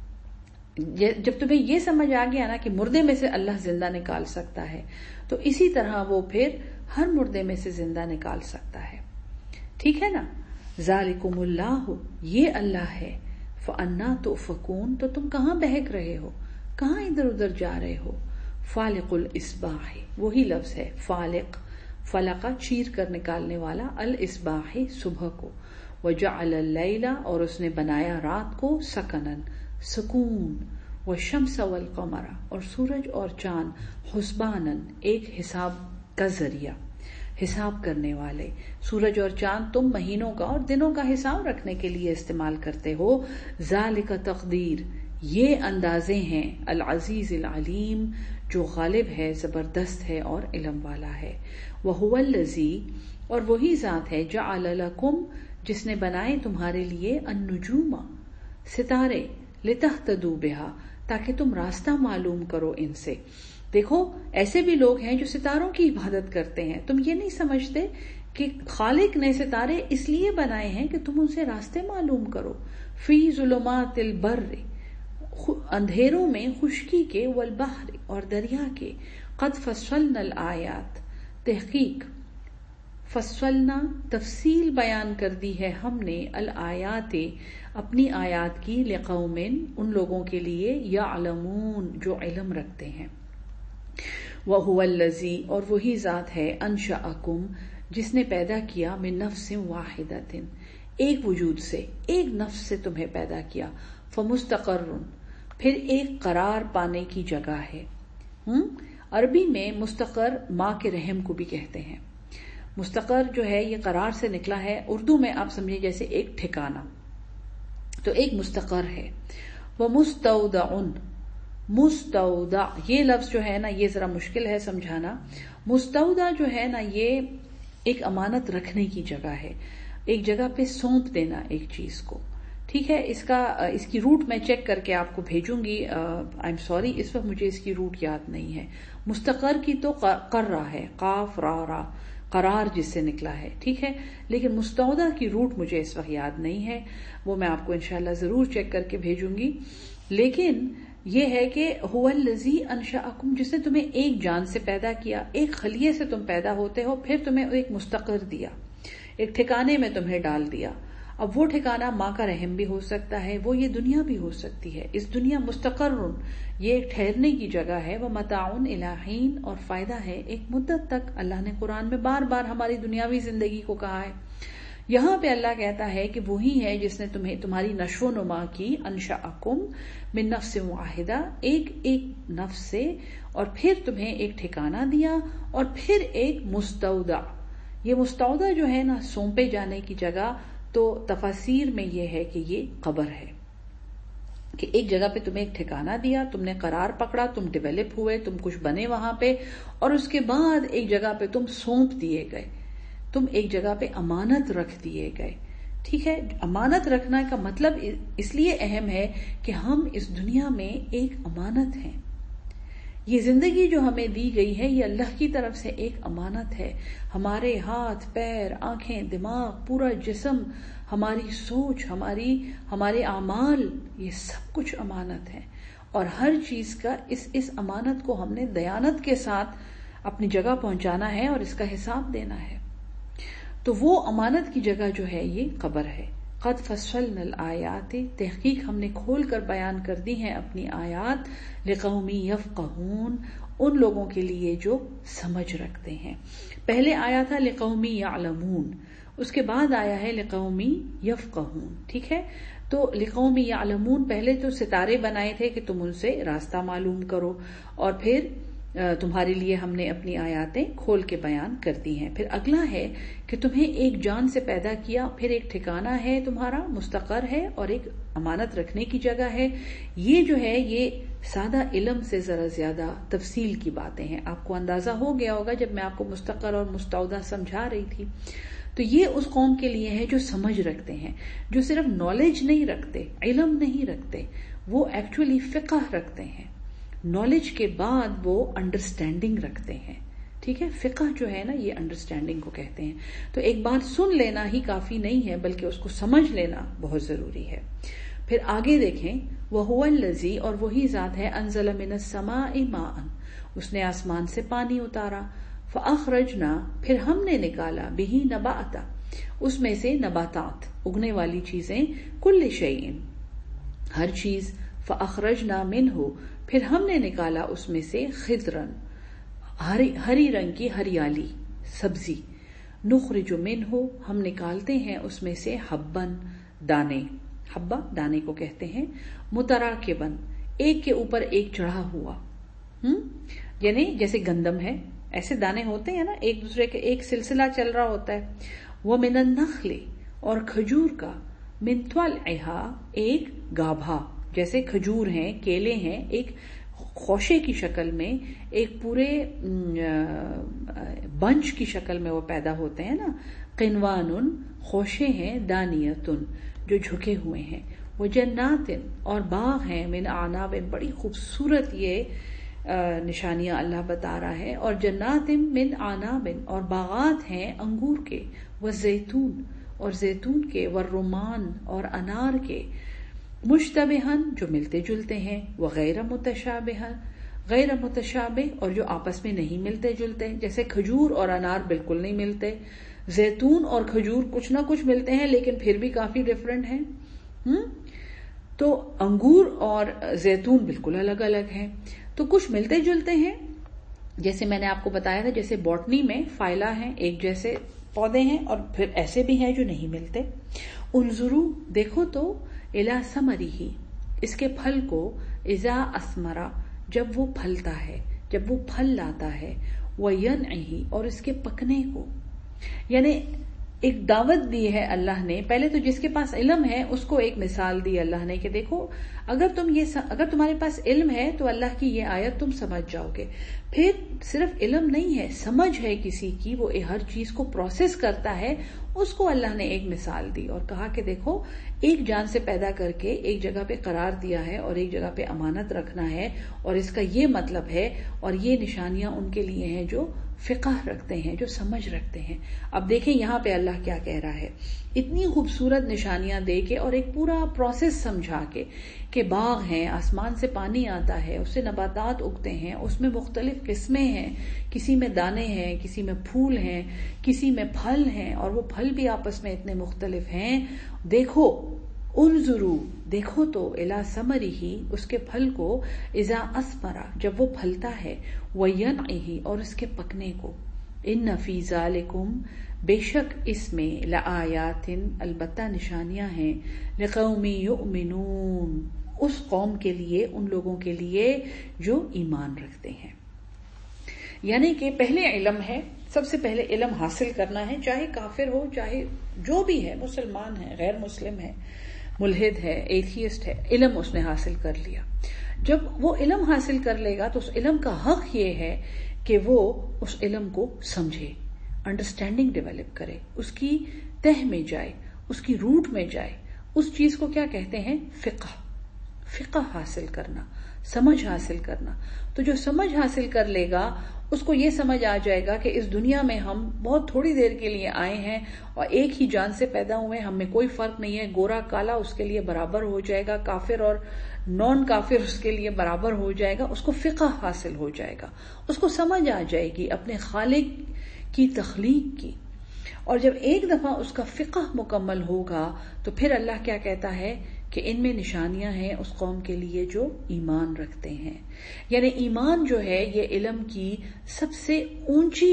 جب تمہیں یہ سمجھ آ گیا نا کہ مردے میں سے اللہ زندہ نکال سکتا ہے، تو اسی طرح وہ پھر ہر مردے میں سے زندہ نکال سکتا ہے، ٹھیک ہے نا۔ ذالکم اللہ، یہ اللہ ہے، فَأَنَّا تُؤْفَكُونَ، تو تم کہاں بہک رہے ہو، کہاں ادھر ادھر جا رہے ہو۔ فالق الاسباح، وہی لفظ ہے فالق، فلقہ چیر کر نکالنے والا، الاسباح صبح کو، وجعل اللیل، اور اس نے بنایا رات کو، سکنن سکون، والشمس والقمر، اور سورج اور چاند، حسبانن ایک حساب کا ذریعہ، حساب کرنے والے۔ سورج اور چاند تم مہینوں کا اور دنوں کا حساب رکھنے کے لیے استعمال کرتے ہو۔ ذالک تقدیر، یہ اندازے ہیں، العزیز العلیم، جو غالب ہے، زبردست ہے اور علم والا ہے۔ وَهُوَ الَّذِي، اور وہی ذات ہے، جَعَلَ لَكُمْ، جس نے بنائے تمہارے لیے، النجوم ستارے، لِتَهْتَدُوا بِهَا، تاکہ تم راستہ معلوم کرو ان سے۔ دیکھو ایسے بھی لوگ ہیں جو ستاروں کی عبادت کرتے ہیں، تم یہ نہیں سمجھتے کہ خالق نے ستارے اس لیے بنائے ہیں کہ تم ان سے راستے معلوم کرو۔ فی ظلمات البر، اندھیروں میں خشکی کے، والبحر، اور دریا کے، قد فصلنا الآیات، تحقیق فصلنا تفصیل بیان کر دی ہے ہم نے، الآیات اپنی آیات کی، لقوم ان لوگوں کے لیے، یعلمون جو علم رکھتے ہیں۔ وَهُوَ الَّذِي، اور وہی ذات ہے، انشأکم، جس نے پیدا کیا، من نفس واحدۃ، ایک وجود سے، ایک نفس سے تمہیں پیدا کیا، فمستقر، پھر ایک قرار پانے کی جگہ ہے۔ ہم عربی میں مستقر ماں کے رحم کو بھی کہتے ہیں۔ مستقر جو ہے یہ قرار سے نکلا ہے، اردو میں آپ سمجھیں جیسے ایک ٹھکانہ، تو ایک مستقر ہے۔ وَمُسْتَوْدَعٌ، مستودع، یہ لفظ جو ہے نا یہ ذرا مشکل ہے سمجھانا۔ مستودع جو ہے نا یہ ایک امانت رکھنے کی جگہ ہے، ایک جگہ پہ سونپ دینا ایک چیز کو، ٹھیک ہے۔ اس کا اس کی روٹ میں چیک کر کے آپ کو بھیجوں گی، آئی ایم سوری اس وقت مجھے اس کی روٹ یاد نہیں ہے۔ مستقر کی تو قرہ ہے، قاف را را، قرار جس سے نکلا ہے، ٹھیک ہے، لیکن مستودع کی روٹ مجھے اس وقت یاد نہیں ہے، وہ میں آپ کو انشاءاللہ ضرور چیک کر کے بھیجوں گی۔ لیکن یہ ہے کہ هو الذی انشأکم، جس نے تمہیں ایک جان سے پیدا کیا، ایک خلیے سے تم پیدا ہوتے ہو، پھر تمہیں ایک مستقر دیا، ایک ٹھکانے میں تمہیں ڈال دیا۔ اب وہ ٹھکانہ ماں کا رحم بھی ہو سکتا ہے، وہ یہ دنیا بھی ہو سکتی ہے۔ اس دنیا مستقر، یہ ایک ٹھہرنے کی جگہ ہے، وہ متاع الی حین، اور فائدہ ہے ایک مدت تک۔ اللہ نے قرآن میں بار بار ہماری دنیاوی زندگی کو کہا ہے۔ یہاں پہ اللہ کہتا ہے کہ وہی ہے جس نے تمہیں تمہاری نشو و نما کی، انشأکم من نفس واحدہ، ایک ایک نفس سے، اور پھر تمہیں ایک ٹھکانہ دیا، اور پھر ایک مستودع۔ یہ مستودع جو ہے نا سونپے جانے کی جگہ، تو تفاسیر میں یہ ہے کہ یہ قبر ہے، کہ ایک جگہ پہ تمہیں ایک ٹھکانہ دیا، تم نے قرار پکڑا، تم ڈیولپ ہوئے، تم کچھ بنے وہاں پہ، اور اس کے بعد ایک جگہ پہ تم سونپ دیے گئے، تم ایک جگہ پہ امانت رکھ دیے گئے، ٹھیک ہے۔ امانت رکھنا کا مطلب اس لیے اہم ہے کہ ہم اس دنیا میں ایک امانت ہیں۔ یہ زندگی جو ہمیں دی گئی ہے یہ اللہ کی طرف سے ایک امانت ہے۔ ہمارے ہاتھ، پیر، آنکھیں، دماغ، پورا جسم، ہماری سوچ، ہماری ہمارے اعمال، یہ سب کچھ امانت ہے، اور ہر چیز کا اس اس امانت کو ہم نے دیانت کے ساتھ اپنی جگہ پہنچانا ہے اور اس کا حساب دینا ہے۔ تو وہ امانت کی جگہ جو ہے یہ قبر ہے۔ قد فصلنا الآیات، تحقیق ہم نے کھول کر بیان کر دی ہیں اپنی آیات، لقوم یفقہون، ان لوگوں کے لیے جو سمجھ رکھتے ہیں۔ پہلے آیا تھا لقوم یعلمون، اس کے بعد آیا ہے لقوم یفقہون، ٹھیک ہے۔ تو لقوم یعلمون پہلے تو ستارے بنائے تھے کہ تم ان سے راستہ معلوم کرو، اور پھر تمہارے لیے ہم نے اپنی آیاتیں کھول کے بیان کر دی ہیں۔ پھر اگلا ہے کہ تمہیں ایک جان سے پیدا کیا، پھر ایک ٹھکانہ ہے تمہارا مستقر ہے اور ایک امانت رکھنے کی جگہ ہے۔ یہ جو ہے یہ سادہ علم سے ذرا زیادہ تفصیل کی باتیں ہیں۔ آپ کو اندازہ ہو گیا ہوگا جب میں آپ کو مستقر اور مستودع سمجھا رہی تھی، تو یہ اس قوم کے لیے ہے جو سمجھ رکھتے ہیں، جو صرف نالج نہیں رکھتے، علم نہیں رکھتے، وہ ایکچولی فقہ رکھتے ہیں۔ نالج کے بعد وہ انڈرسٹینڈنگ رکھتے ہیں، ٹھیک ہے۔ فقہ جو ہے نا یہ انڈرسٹینڈنگ کو کہتے ہیں۔ تو ایک بات سن لینا ہی کافی نہیں ہے بلکہ اس کو سمجھ لینا بہت ضروری ہے۔ پھر آگے دیکھیں، وَهُوَ الَّذِي، اور وہی ذات ہے، أَنزَلَ مِنَ السَّمَاءِ مَاءً، اس نے آسمان سے پانی اتارا، فَأَخْرَجْنَا، پھر ہم نے نکالا، بِهِ نَبَاتًا، اس میں سے نباتات، اگنے والی چیزیں، كُلِّ شَيْءٍ، ہر چیز، فَأَخْرَجْنَا مِنْهُ، پھر ہم نے نکالا اس میں سے، خضرن، ہری ہری رنگ کی ہریالی، سبزی، نخرج منہ، ہم نکالتے ہیں اس میں سے، حبن، دانے، حبہ دانے کو کہتے ہیں، متراکبن، ایک کے اوپر ایک چڑھا ہوا، ہم یعنی جیسے گندم ہے ایسے دانے ہوتے ہیں نا، ایک دوسرے کے ایک سلسلہ چل رہا ہوتا ہے۔ وہ من النخل، اور کھجور کا، من طلعها، ایک گابھا، جیسے کھجور ہیں، کیلے ہیں، ایک خوشے کی شکل میں، ایک پورے بنچ کی شکل میں وہ پیدا ہوتے ہیں نا، قنوان، خوشے ہیں، دانیتن، جو جھکے ہوئے ہیں، وہ جنات، اور باغ ہیں، من اعناب، بڑی خوبصورت یہ نشانیاں اللہ بتا رہا ہے، اور جنات من اعناب، اور باغات ہیں انگور کے، وہ زیتون، اور زیتون کے، والرمان، اور انار کے، مشتبہن، جو ملتے جلتے ہیں، وغیر متشابہن، غیر متشابہ، اور جو آپس میں نہیں ملتے جلتے، جیسے کھجور اور انار بالکل نہیں ملتے، زیتون اور کھجور کچھ نہ کچھ ملتے ہیں لیکن پھر بھی کافی ڈیفرنٹ ہیں، ہم تو انگور اور زیتون بالکل الگ الگ ہیں، تو کچھ ملتے جلتے ہیں، جیسے میں نے آپ کو بتایا تھا، جیسے باٹنی میں فائلہ ہیں، ایک جیسے پودے ہیں، اور پھر ایسے بھی ہیں جو نہیں ملتے۔ انظروا، دیکھو تو، الی ثمرہ، اس کے پھل کو، اذا اثمرا، جب وہ پھلتا ہے، جب وہ پھل لاتا ہے، وینعہ، اور اس کے پکنے کو، یعنی ایک دعوت دی ہے اللہ نے۔ پہلے تو جس کے پاس علم ہے اس کو ایک مثال دی اللہ نے کہ دیکھو اگر تم یہ اگر تمہارے پاس علم ہے تو اللہ کی یہ آیت تم سمجھ جاؤ گے۔ پھر صرف علم نہیں ہے، سمجھ ہے کسی کی، وہ ہر چیز کو پروسیس کرتا ہے، اس کو اللہ نے ایک مثال دی اور کہا کہ دیکھو ایک جان سے پیدا کر کے ایک جگہ پہ قرار دیا ہے اور ایک جگہ پہ امانت رکھنا ہے، اور اس کا یہ مطلب ہے، اور یہ نشانیاں ان کے لیے ہیں جو فقہ رکھتے ہیں، جو سمجھ رکھتے ہیں۔ اب دیکھیں یہاں پہ اللہ کیا کہہ رہا ہے، اتنی خوبصورت نشانیاں دے کے اور ایک پورا پروسیس سمجھا کے کہ باغ ہیں، آسمان سے پانی آتا ہے، اس سے نباتات اگتے ہیں، اس میں مختلف قسمیں ہیں، کسی میں دانے ہیں، کسی میں پھول ہیں، کسی میں پھل ہیں، اور وہ پھل بھی آپس میں اتنے مختلف ہیں۔ دیکھو، انظروا، دیکھو تو، الی ثمرہ، اس کے پھل کو، اذا اثمر، جب وہ پھلتا ہے، وینعہ، اور اس کے پکنے کو، ان فی ذالکم، بے شک اس میں، لآیات، البتہ نشانیاں ہیں، لقوم یؤمنون، اس قوم کے لیے، ان لوگوں کے لیے جو ایمان رکھتے ہیں۔ یعنی کہ پہلے علم ہے، سب سے پہلے علم حاصل کرنا ہے، چاہے کافر ہو، چاہے جو بھی ہے، مسلمان ہے، غیر مسلم ہے، ملحد ہے، ایتھیسٹ ہے، علم اس نے حاصل کر لیا۔ جب وہ علم حاصل کر لے گا تو اس علم کا حق یہ ہے کہ وہ اس علم کو سمجھے، انڈرسٹینڈنگ ڈیولپ کرے، اس کی تہ میں جائے، اس کی روٹ میں جائے۔ اس چیز کو کیا کہتے ہیں؟ فقہ، فقہ حاصل کرنا، سمجھ حاصل کرنا۔ تو جو سمجھ حاصل کر لے گا اس کو یہ سمجھ آ جائے گا کہ اس دنیا میں ہم بہت تھوڑی دیر کے لیے آئے ہیں اور ایک ہی جان سے پیدا ہوئے، ہم میں کوئی فرق نہیں ہے، گورا کالا اس کے لیے برابر ہو جائے گا، کافر اور نان کافر اس کے لیے برابر ہو جائے گا۔ اس کو فقہ حاصل ہو جائے گا، اس کو سمجھ آ جائے گی اپنے خالق کی تخلیق کی۔ اور جب ایک دفعہ اس کا فقہ مکمل ہوگا تو پھر اللہ کیا کہتا ہے کہ ان میں نشانیاں ہیں اس قوم کے لیے جو ایمان رکھتے ہیں۔ یعنی ایمان جو ہے یہ علم کی سب سے اونچی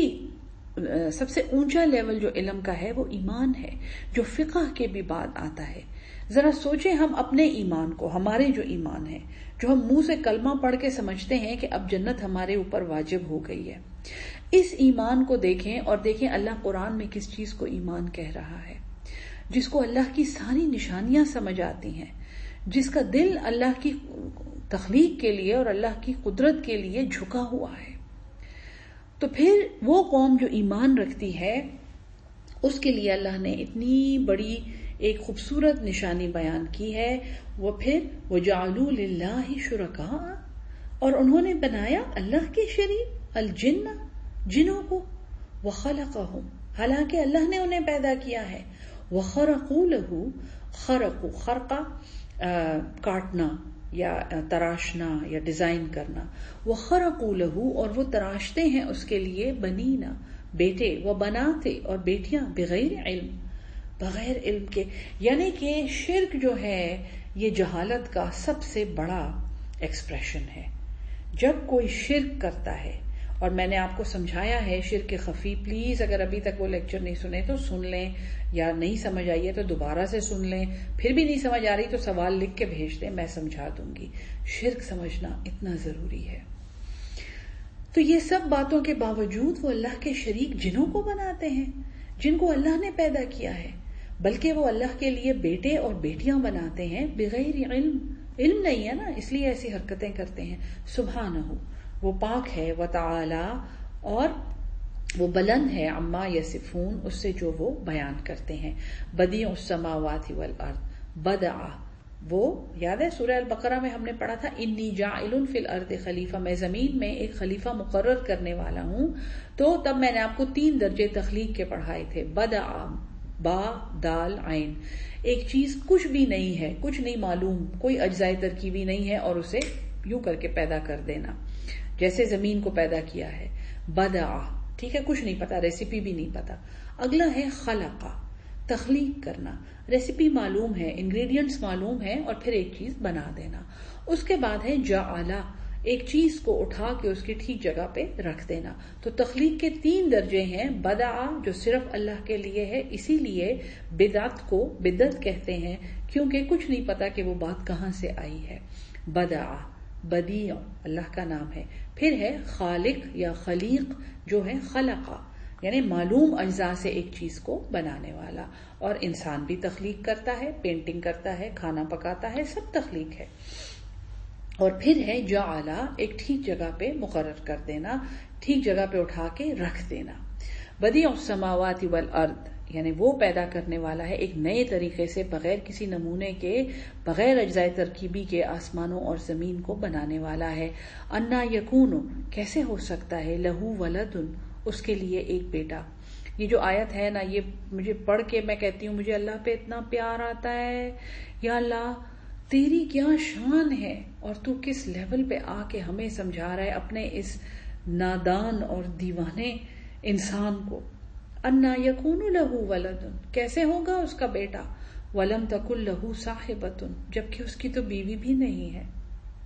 سب سے اونچا لیول جو علم کا ہے وہ ایمان ہے، جو فقہ کے بھی بعد آتا ہے۔ ذرا سوچیں ہم اپنے ایمان کو، ہمارے جو ایمان ہے، جو ہم منہ سے کلمہ پڑھ کے سمجھتے ہیں کہ اب جنت ہمارے اوپر واجب ہو گئی ہے، اس ایمان کو دیکھیں اور دیکھیں اللہ قرآن میں کس چیز کو ایمان کہہ رہا ہے، جس کو اللہ کی ساری نشانیاں سمجھ آتی ہیں، جس کا دل اللہ کی تخلیق کے لیے اور اللہ کی قدرت کے لیے جھکا ہوا ہے۔ تو پھر وہ قوم جو ایمان رکھتی ہے اس کے لیے اللہ نے اتنی بڑی ایک خوبصورت نشانی بیان کی ہے، وہ پھر وَجَعَلُوا لِلَّهِ شُرَكَاءَ، اور انہوں نے بنایا اللہ کے شریک، الجن، جنوں کو، وَخَلَقَهُمْ، حالانکہ اللہ نے انہیں پیدا کیا ہے، وَخَرَقُوا لَهُ، خرقو خرقہ کاٹنا یا تراشنا یا ڈیزائن کرنا، وَخَرَقُوا لَهُ، اور وہ تراشتے ہیں اس کے لیے، بنینا بیٹے، و بناتے، اور بیٹیاں، بغیر علم، بغیر علم کے، یعنی کہ شرک جو ہے یہ جہالت کا سب سے بڑا ایکسپریشن ہے۔ جب کوئی شرک کرتا ہے، اور میں نے آپ کو سمجھایا ہے شرک خفی، پلیز اگر ابھی تک وہ لیکچر نہیں سنے تو سن لیں، یا نہیں سمجھ آئی ہے تو دوبارہ سے سن لیں، پھر بھی نہیں سمجھ آ رہی تو سوال لکھ کے بھیج دیں، میں سمجھا دوں گی۔ شرک سمجھنا اتنا ضروری ہے۔ تو یہ سب باتوں کے باوجود وہ اللہ کے شریک جنوں کو بناتے ہیں، جن کو اللہ نے پیدا کیا ہے، بلکہ وہ اللہ کے لیے بیٹے اور بیٹیاں بناتے ہیں بغیر علم، علم نہیں ہے نا، اس لیے ایسی حرکتیں کرتے ہیں۔ سبحانہ، وہ پاک ہے، وتعالی، اور وہ بلند ہے، عما یصفون، اس سے جو وہ بیان کرتے ہیں۔ بدیع السماوات والارض، بدع، وہ یاد ہے سورہ البقرہ میں ہم نے پڑھا تھا انی جاعل فی الارض خلیفہ، میں زمین میں ایک خلیفہ مقرر کرنے والا ہوں، تو تب میں نے آپ کو تین درجے تخلیق کے پڑھائے تھے، بدع، با دال عین، ایک چیز کچھ بھی نہیں ہے، کچھ نہیں معلوم، کوئی اجزائے ترکیبی نہیں ہے، اور اسے یوں کر کے پیدا کر دینا، جیسے زمین کو پیدا کیا ہے، بدع، ٹھیک ہے، کچھ نہیں پتا، ریسیپی بھی نہیں پتا۔ اگلا ہے خلقہ، تخلیق کرنا، ریسیپی معلوم ہے، انگریڈینٹس معلوم ہے، اور پھر ایک چیز بنا دینا۔ اس کے بعد ہے جعلا، ایک چیز کو اٹھا کے اس کی ٹھیک جگہ پہ رکھ دینا۔ تو تخلیق کے تین درجے ہیں، بدع جو صرف اللہ کے لیے ہے، اسی لیے بدعت کو بدعت کہتے ہیں، کیونکہ کچھ نہیں پتا کہ وہ بات کہاں سے آئی ہے۔ بدع، بدیع اللہ کا نام ہے۔ پھر ہے خالق یا خلیق، جو ہے خلقہ، یعنی معلوم اجزاء سے ایک چیز کو بنانے والا، اور انسان بھی تخلیق کرتا ہے، پینٹنگ کرتا ہے، کھانا پکاتا ہے، سب تخلیق ہے۔ اور پھر ہے جعلا، ایک ٹھیک جگہ پہ مقرر کر دینا، ٹھیک جگہ پہ اٹھا کے رکھ دینا۔ بدیع السماوات والارض، یعنی وہ پیدا کرنے والا ہے ایک نئے طریقے سے، بغیر کسی نمونے کے، بغیر اجزائے ترکیبی کے، آسمانوں اور زمین کو بنانے والا ہے۔ انا یکون، کیسے ہو سکتا ہے، لہو ولد، اس کے لیے ایک بیٹا۔ یہ جو آیت ہے نا، یہ مجھے پڑھ کے میں کہتی ہوں مجھے اللہ پہ اتنا پیار آتا ہے، یا اللہ تیری کیا شان ہے، اور تو کس لیول پہ آ کے ہمیں سمجھا رہا ہے اپنے اس نادان اور دیوانے انسان کو۔ انا یکون لہ ولد، کیسے ہوگا اس کا بیٹا، ولم تکن لہ صاحبۃ، جبکہ اس کی تو بیوی بھی نہیں ہے۔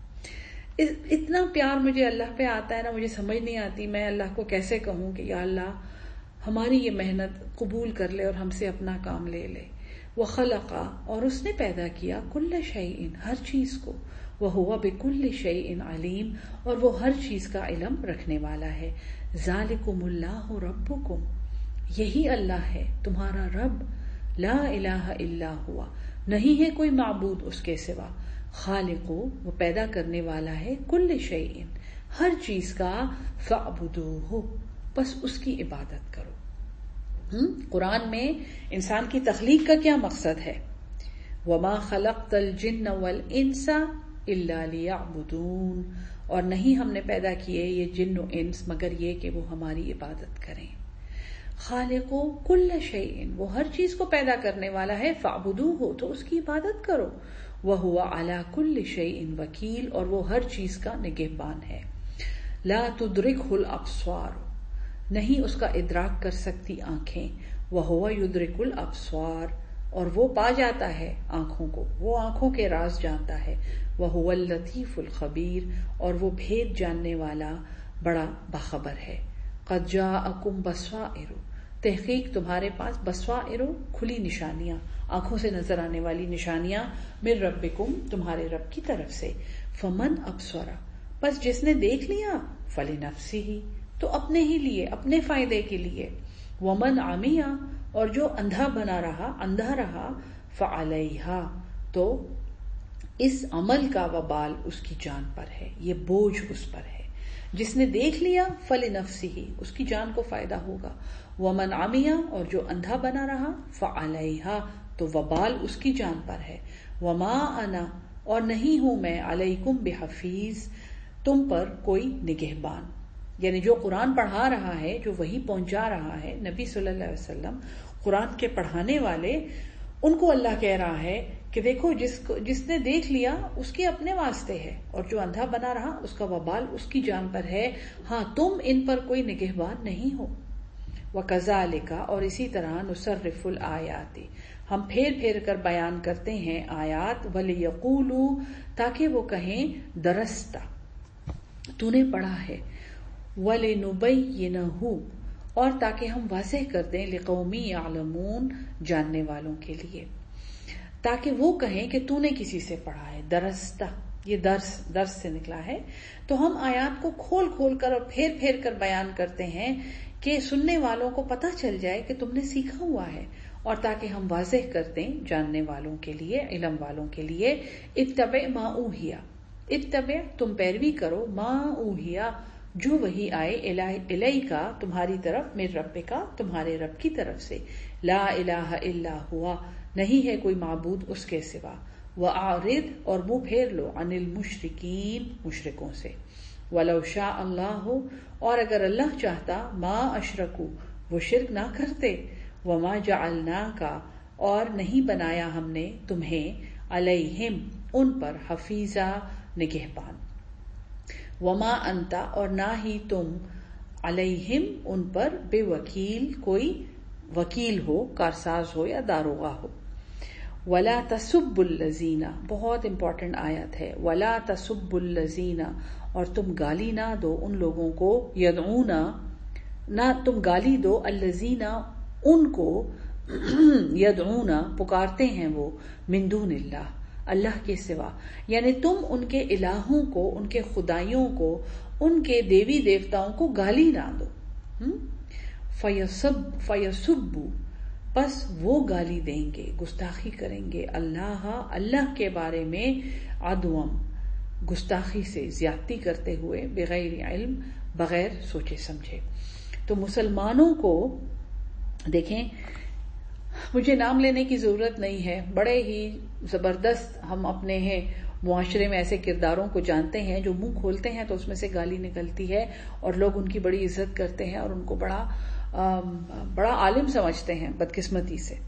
اتنا پیار مجھے اللہ پہ آتا ہے نا، مجھے سمجھ نہیں آتی میں اللہ کو کیسے کہوں کہ یا اللہ ہماری یہ محنت قبول کر لے اور ہم سے اپنا کام لے لے۔ وَخَلَقَ، اور اس نے پیدا کیا، كُلَّ شَيْءٍ، ہر چیز کو، وَهُوَ بِكُلِّ شَيْءٍ عَلِيمٌ، اور وہ ہر چیز کا علم رکھنے والا ہے۔ ذَلِكُمُ اللَّهُ رَبُّكُمْ، یہی اللہ ہے تمہارا رب، لا الہ الا ہوا، نہیں ہے کوئی معبود اس کے سوا، خالق، وہ پیدا کرنے والا ہے، کل شیء، ہر چیز کا، فاعبدوہ، بس اس کی عبادت کرو۔ ہم؟ قرآن میں انسان کی تخلیق کا کیا مقصد ہے؟ وما خلقت الجن والانس الا لیعبدون، اور نہیں ہم نے پیدا کیے یہ جن و انس مگر یہ کہ وہ ہماری عبادت کریں۔ خالق کل شیء، وہ ہر چیز کو پیدا کرنے والا ہے، فاعبدوہ، تو اس کی عبادت کرو۔ وَهُوَ عَلَى كُلِّ شَيْءٍ وَكِيلٌ، اور وہ ہر چیز کا نگہبان ہے۔ لا تدرکہ الابصار، نہیں اس کا ادراک کر سکتی آنکھیں، وَهُوَ يُدرِكُ الابصار، اور وہ پا جاتا ہے آنکھوں کو، وہ آنکھوں کے راز جانتا ہے۔ وَهُوَ اللطیف الخبیر، اور وہ بھید جاننے والا بڑا باخبر ہے۔ قد جاءکم بصائر، تحقیق تمہارے پاس بصائر کھلی نشانیاں، آنکھوں سے نظر آنے والی نشانیاں، من ربکم تمہارے رب کی طرف سے، فمن ابصر پس جس نے دیکھ لیا، فلنفسہ تو اپنے ہی لیے، اپنے فائدے کے لیے، ومن عمی اور جو اندھا بنا رہا، اندھا رہا، فعلیہا تو اس عمل کا وبال اس کی جان پر ہے، یہ بوجھ اس پر ہے۔ جس نے دیکھ لیا فلنفسہ اس کی جان کو فائدہ ہوگا، ومن عمی اور جو اندھا بنا رہا، فعلیہا تو وبال اس کی جان پر ہے، وما انا اور نہیں ہوں میں علیکم بحفیظ تم پر کوئی نگہبان، یعنی جو قرآن پڑھا رہا ہے، جو وحی پہنچا رہا ہے، نبی صلی اللہ علیہ وسلم قرآن کے پڑھانے والے، ان کو اللہ کہہ رہا ہے کہ دیکھو جس کو جس نے دیکھ لیا اس کے اپنے واسطے ہے، اور جو اندھا بنا رہا اس کا وبال اس کی جان پر ہے، ہاں تم ان پر کوئی نگہبان نہیں ہو۔ وَكَذَلِكَ اور اسی طرح نُصَرِّفُ الْآيَاتِ ہم پھیر پھیر کر بیان کرتے ہیں آیات، وَلِيَقُولُوا تاکہ وہ کہیں درستہ تو نے پڑھا ہے، وَلِنُبَيِّنَهُ اور تاکہ ہم واضح کر دیں، لِقَوْمٍ يَعْلَمُونَ جاننے والوں کے لیے، تاکہ وہ کہیں کہ تو نے کسی سے پڑھا ہے، درستہ یہ درس درس سے نکلا ہے۔ تو ہم آیات کو کھول کھول کر اور پھیر پھیر کر بیان کرتے ہیں کہ سننے والوں کو پتہ چل جائے کہ تم نے سیکھا ہوا ہے، اور تاکہ ہم واضح کر دیں جاننے والوں کے لیے، علم والوں کے لیے، اتبع ما اوحی اتبع تم پیروی کرو، ما اوحی جو وہی آئے، الیک تمہاری طرف، من ربک تمہارے رب کی طرف سے، لا الہ الا ہوا نہیں ہے کوئی معبود اس کے سوا، وَأَعْرِضْ اور منہ پھیر لو، عن المشرکین مشرکوں سے، وَلَوْ شَاءَ اللَّهُ اور اگر اللہ چاہتا، ما اشرکو وہ شرک نہ کرتے، وَمَا جَعَلْنَاكَ اور نہیں بنایا ہم نے تمہیں، علیہم ان پر، حفیظا نگہبان، وَمَا أَنْتَ اور نہ ہی تم، علیہم ان پر، بے وکیل کوئی وکیل ہو، کارساز ہو یا داروغہ ہو۔ وَلَا تَسُبُّ الَّذِينَ بہت امپورٹنٹ آیت ہے، وَلَا تَسُبُّ الَّذِينَ اور تم گالی نہ دو ان لوگوں کو، یدعون نہ تم گالی دو، الَّذِينَ ان کو، یدعون پکارتے ہیں وہ، من دون اللہ اللہ کے سوا، یعنی تم ان کے الہوں کو، ان کے خدائیوں کو، ان کے دیوی دیوتاؤں کو گالی نہ دو۔ فَيَسُبُّ فَيَسُبُّ پس وہ گالی دیں گے، گستاخی کریں گے، اللہ اللہ کے بارے میں، عدوم گستاخی سے، زیادتی کرتے ہوئے، بغیر علم بغیر سوچے سمجھے۔ تو مسلمانوں کو دیکھیں، مجھے نام لینے کی ضرورت نہیں ہے، بڑے ہی زبردست ہم اپنے ہیں معاشرے میں ایسے کرداروں کو جانتے ہیں جو منہ کھولتے ہیں تو اس میں سے گالی نکلتی ہے، اور لوگ ان کی بڑی عزت کرتے ہیں اور ان کو بڑا بڑا عالم سمجھتے ہیں بدقسمتی سے،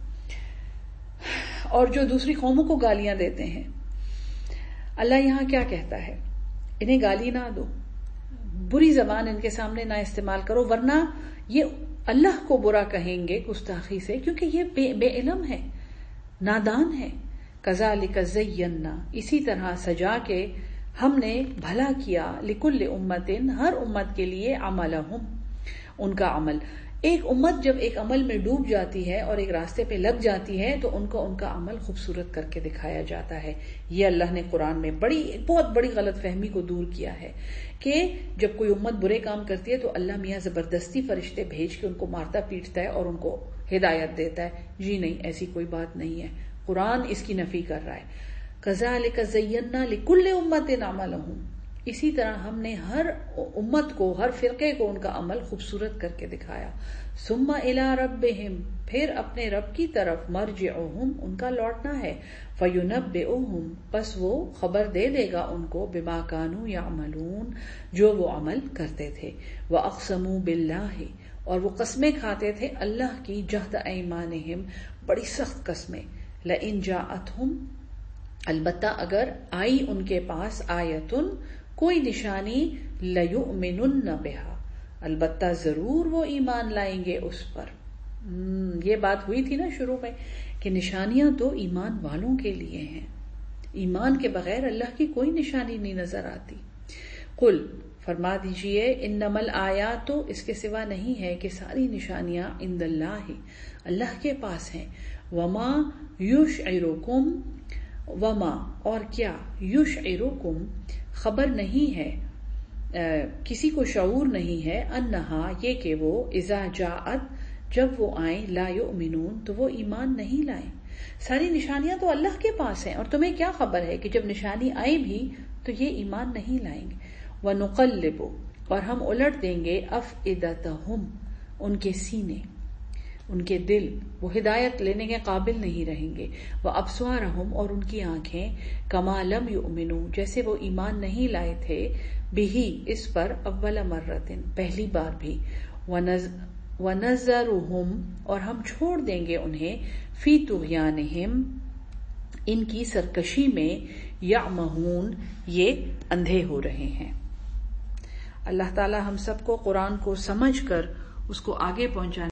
اور جو دوسری قوموں کو گالیاں دیتے ہیں۔ اللہ یہاں کیا کہتا ہے؟ انہیں گالی نہ دو، بری زبان ان کے سامنے نہ استعمال کرو، ورنہ یہ اللہ کو برا کہیں گے گستاخی سے، کیونکہ یہ بے, بے علم ہے، نادان ہے۔ کذالک زینا اسی طرح سجا کے ہم نے بھلا کیا، لکل امت ہر امت کے لیے، عملہم ان کا عمل۔ ایک امت جب ایک عمل میں ڈوب جاتی ہے اور ایک راستے پہ لگ جاتی ہے تو ان کو ان کا عمل خوبصورت کر کے دکھایا جاتا ہے۔ یہ اللہ نے قرآن میں بڑی بہت بڑی غلط فہمی کو دور کیا ہے کہ جب کوئی امت برے کام کرتی ہے تو اللہ میاں زبردستی فرشتے بھیج کے ان کو مارتا پیٹتا ہے اور ان کو ہدایت دیتا ہے۔ جی نہیں، ایسی کوئی بات نہیں ہے، قرآن اس کی نفی کر رہا ہے۔ کذالک زینا لکل امت عملہم اسی طرح ہم نے ہر امت کو، ہر فرقے کو ان کا عمل خوبصورت کر کے دکھایا۔ ثم الی ربہم پھر اپنے رب کی طرف، مرجعہم ان کا لوٹنا ہے، فینبئہم پس وہ خبر دے دے گا ان کو، بما کانوا یعملون جو وہ عمل کرتے تھے۔ واقسموا باللہ اور وہ قسمیں کھاتے تھے اللہ کی، جہد ایمانہم بڑی سخت قسمیں، لئن جاءتہم البتہ اگر آئی ان کے پاس، آیتن کوئی نشانی، لیؤمنن بہا البتہ ضرور وہ ایمان لائیں گے اس پر۔ یہ بات ہوئی تھی نا شروع میں کہ نشانیاں تو ایمان والوں کے لیے ہیں، ایمان کے بغیر اللہ کی کوئی نشانی نہیں نظر آتی۔ قل فرما دیجئے انما الآیات، اس کے سوا نہیں ہے کہ ساری نشانیاں عند اللہ، اللہ کے پاس ہیں، وما یشعرکم، وما اور کیا، یشعرکم خبر نہیں ہے، کسی کو شعور نہیں ہے، انہا یہ کہ وہ، اذا جاءت جب وہ آئیں، لا یؤمنون تو وہ ایمان نہیں لائیں۔ ساری نشانیاں تو اللہ کے پاس ہیں، اور تمہیں کیا خبر ہے کہ جب نشانی آئے بھی تو یہ ایمان نہیں لائیں گے۔ وَنُقَلِّبُ اور ہم الٹ دیں گے، أَفْئِدَتَهُمْ ان کے سینے، ان کے دل، وہ ہدایت لینے کے قابل نہیں رہیں گے، وَأَبْصَارَهُمْ اور ان کی آنکھیں، كَمَا لَمْ يُؤْمِنُوا جیسے وہ ایمان نہیں لائے تھے، بِهِ اس پر، اول مرتن پہلی بار بھی، وَنَذَرُهُمْ اور ہم چھوڑ دیں گے انہیں، فِي طُغْيَانِهِمْ ان کی سرکشی میں، یعمہون یہ اندھے ہو رہے ہیں۔ اللہ تعالی ہم سب کو قرآن کو سمجھ کر اس کو آگے پہنچانے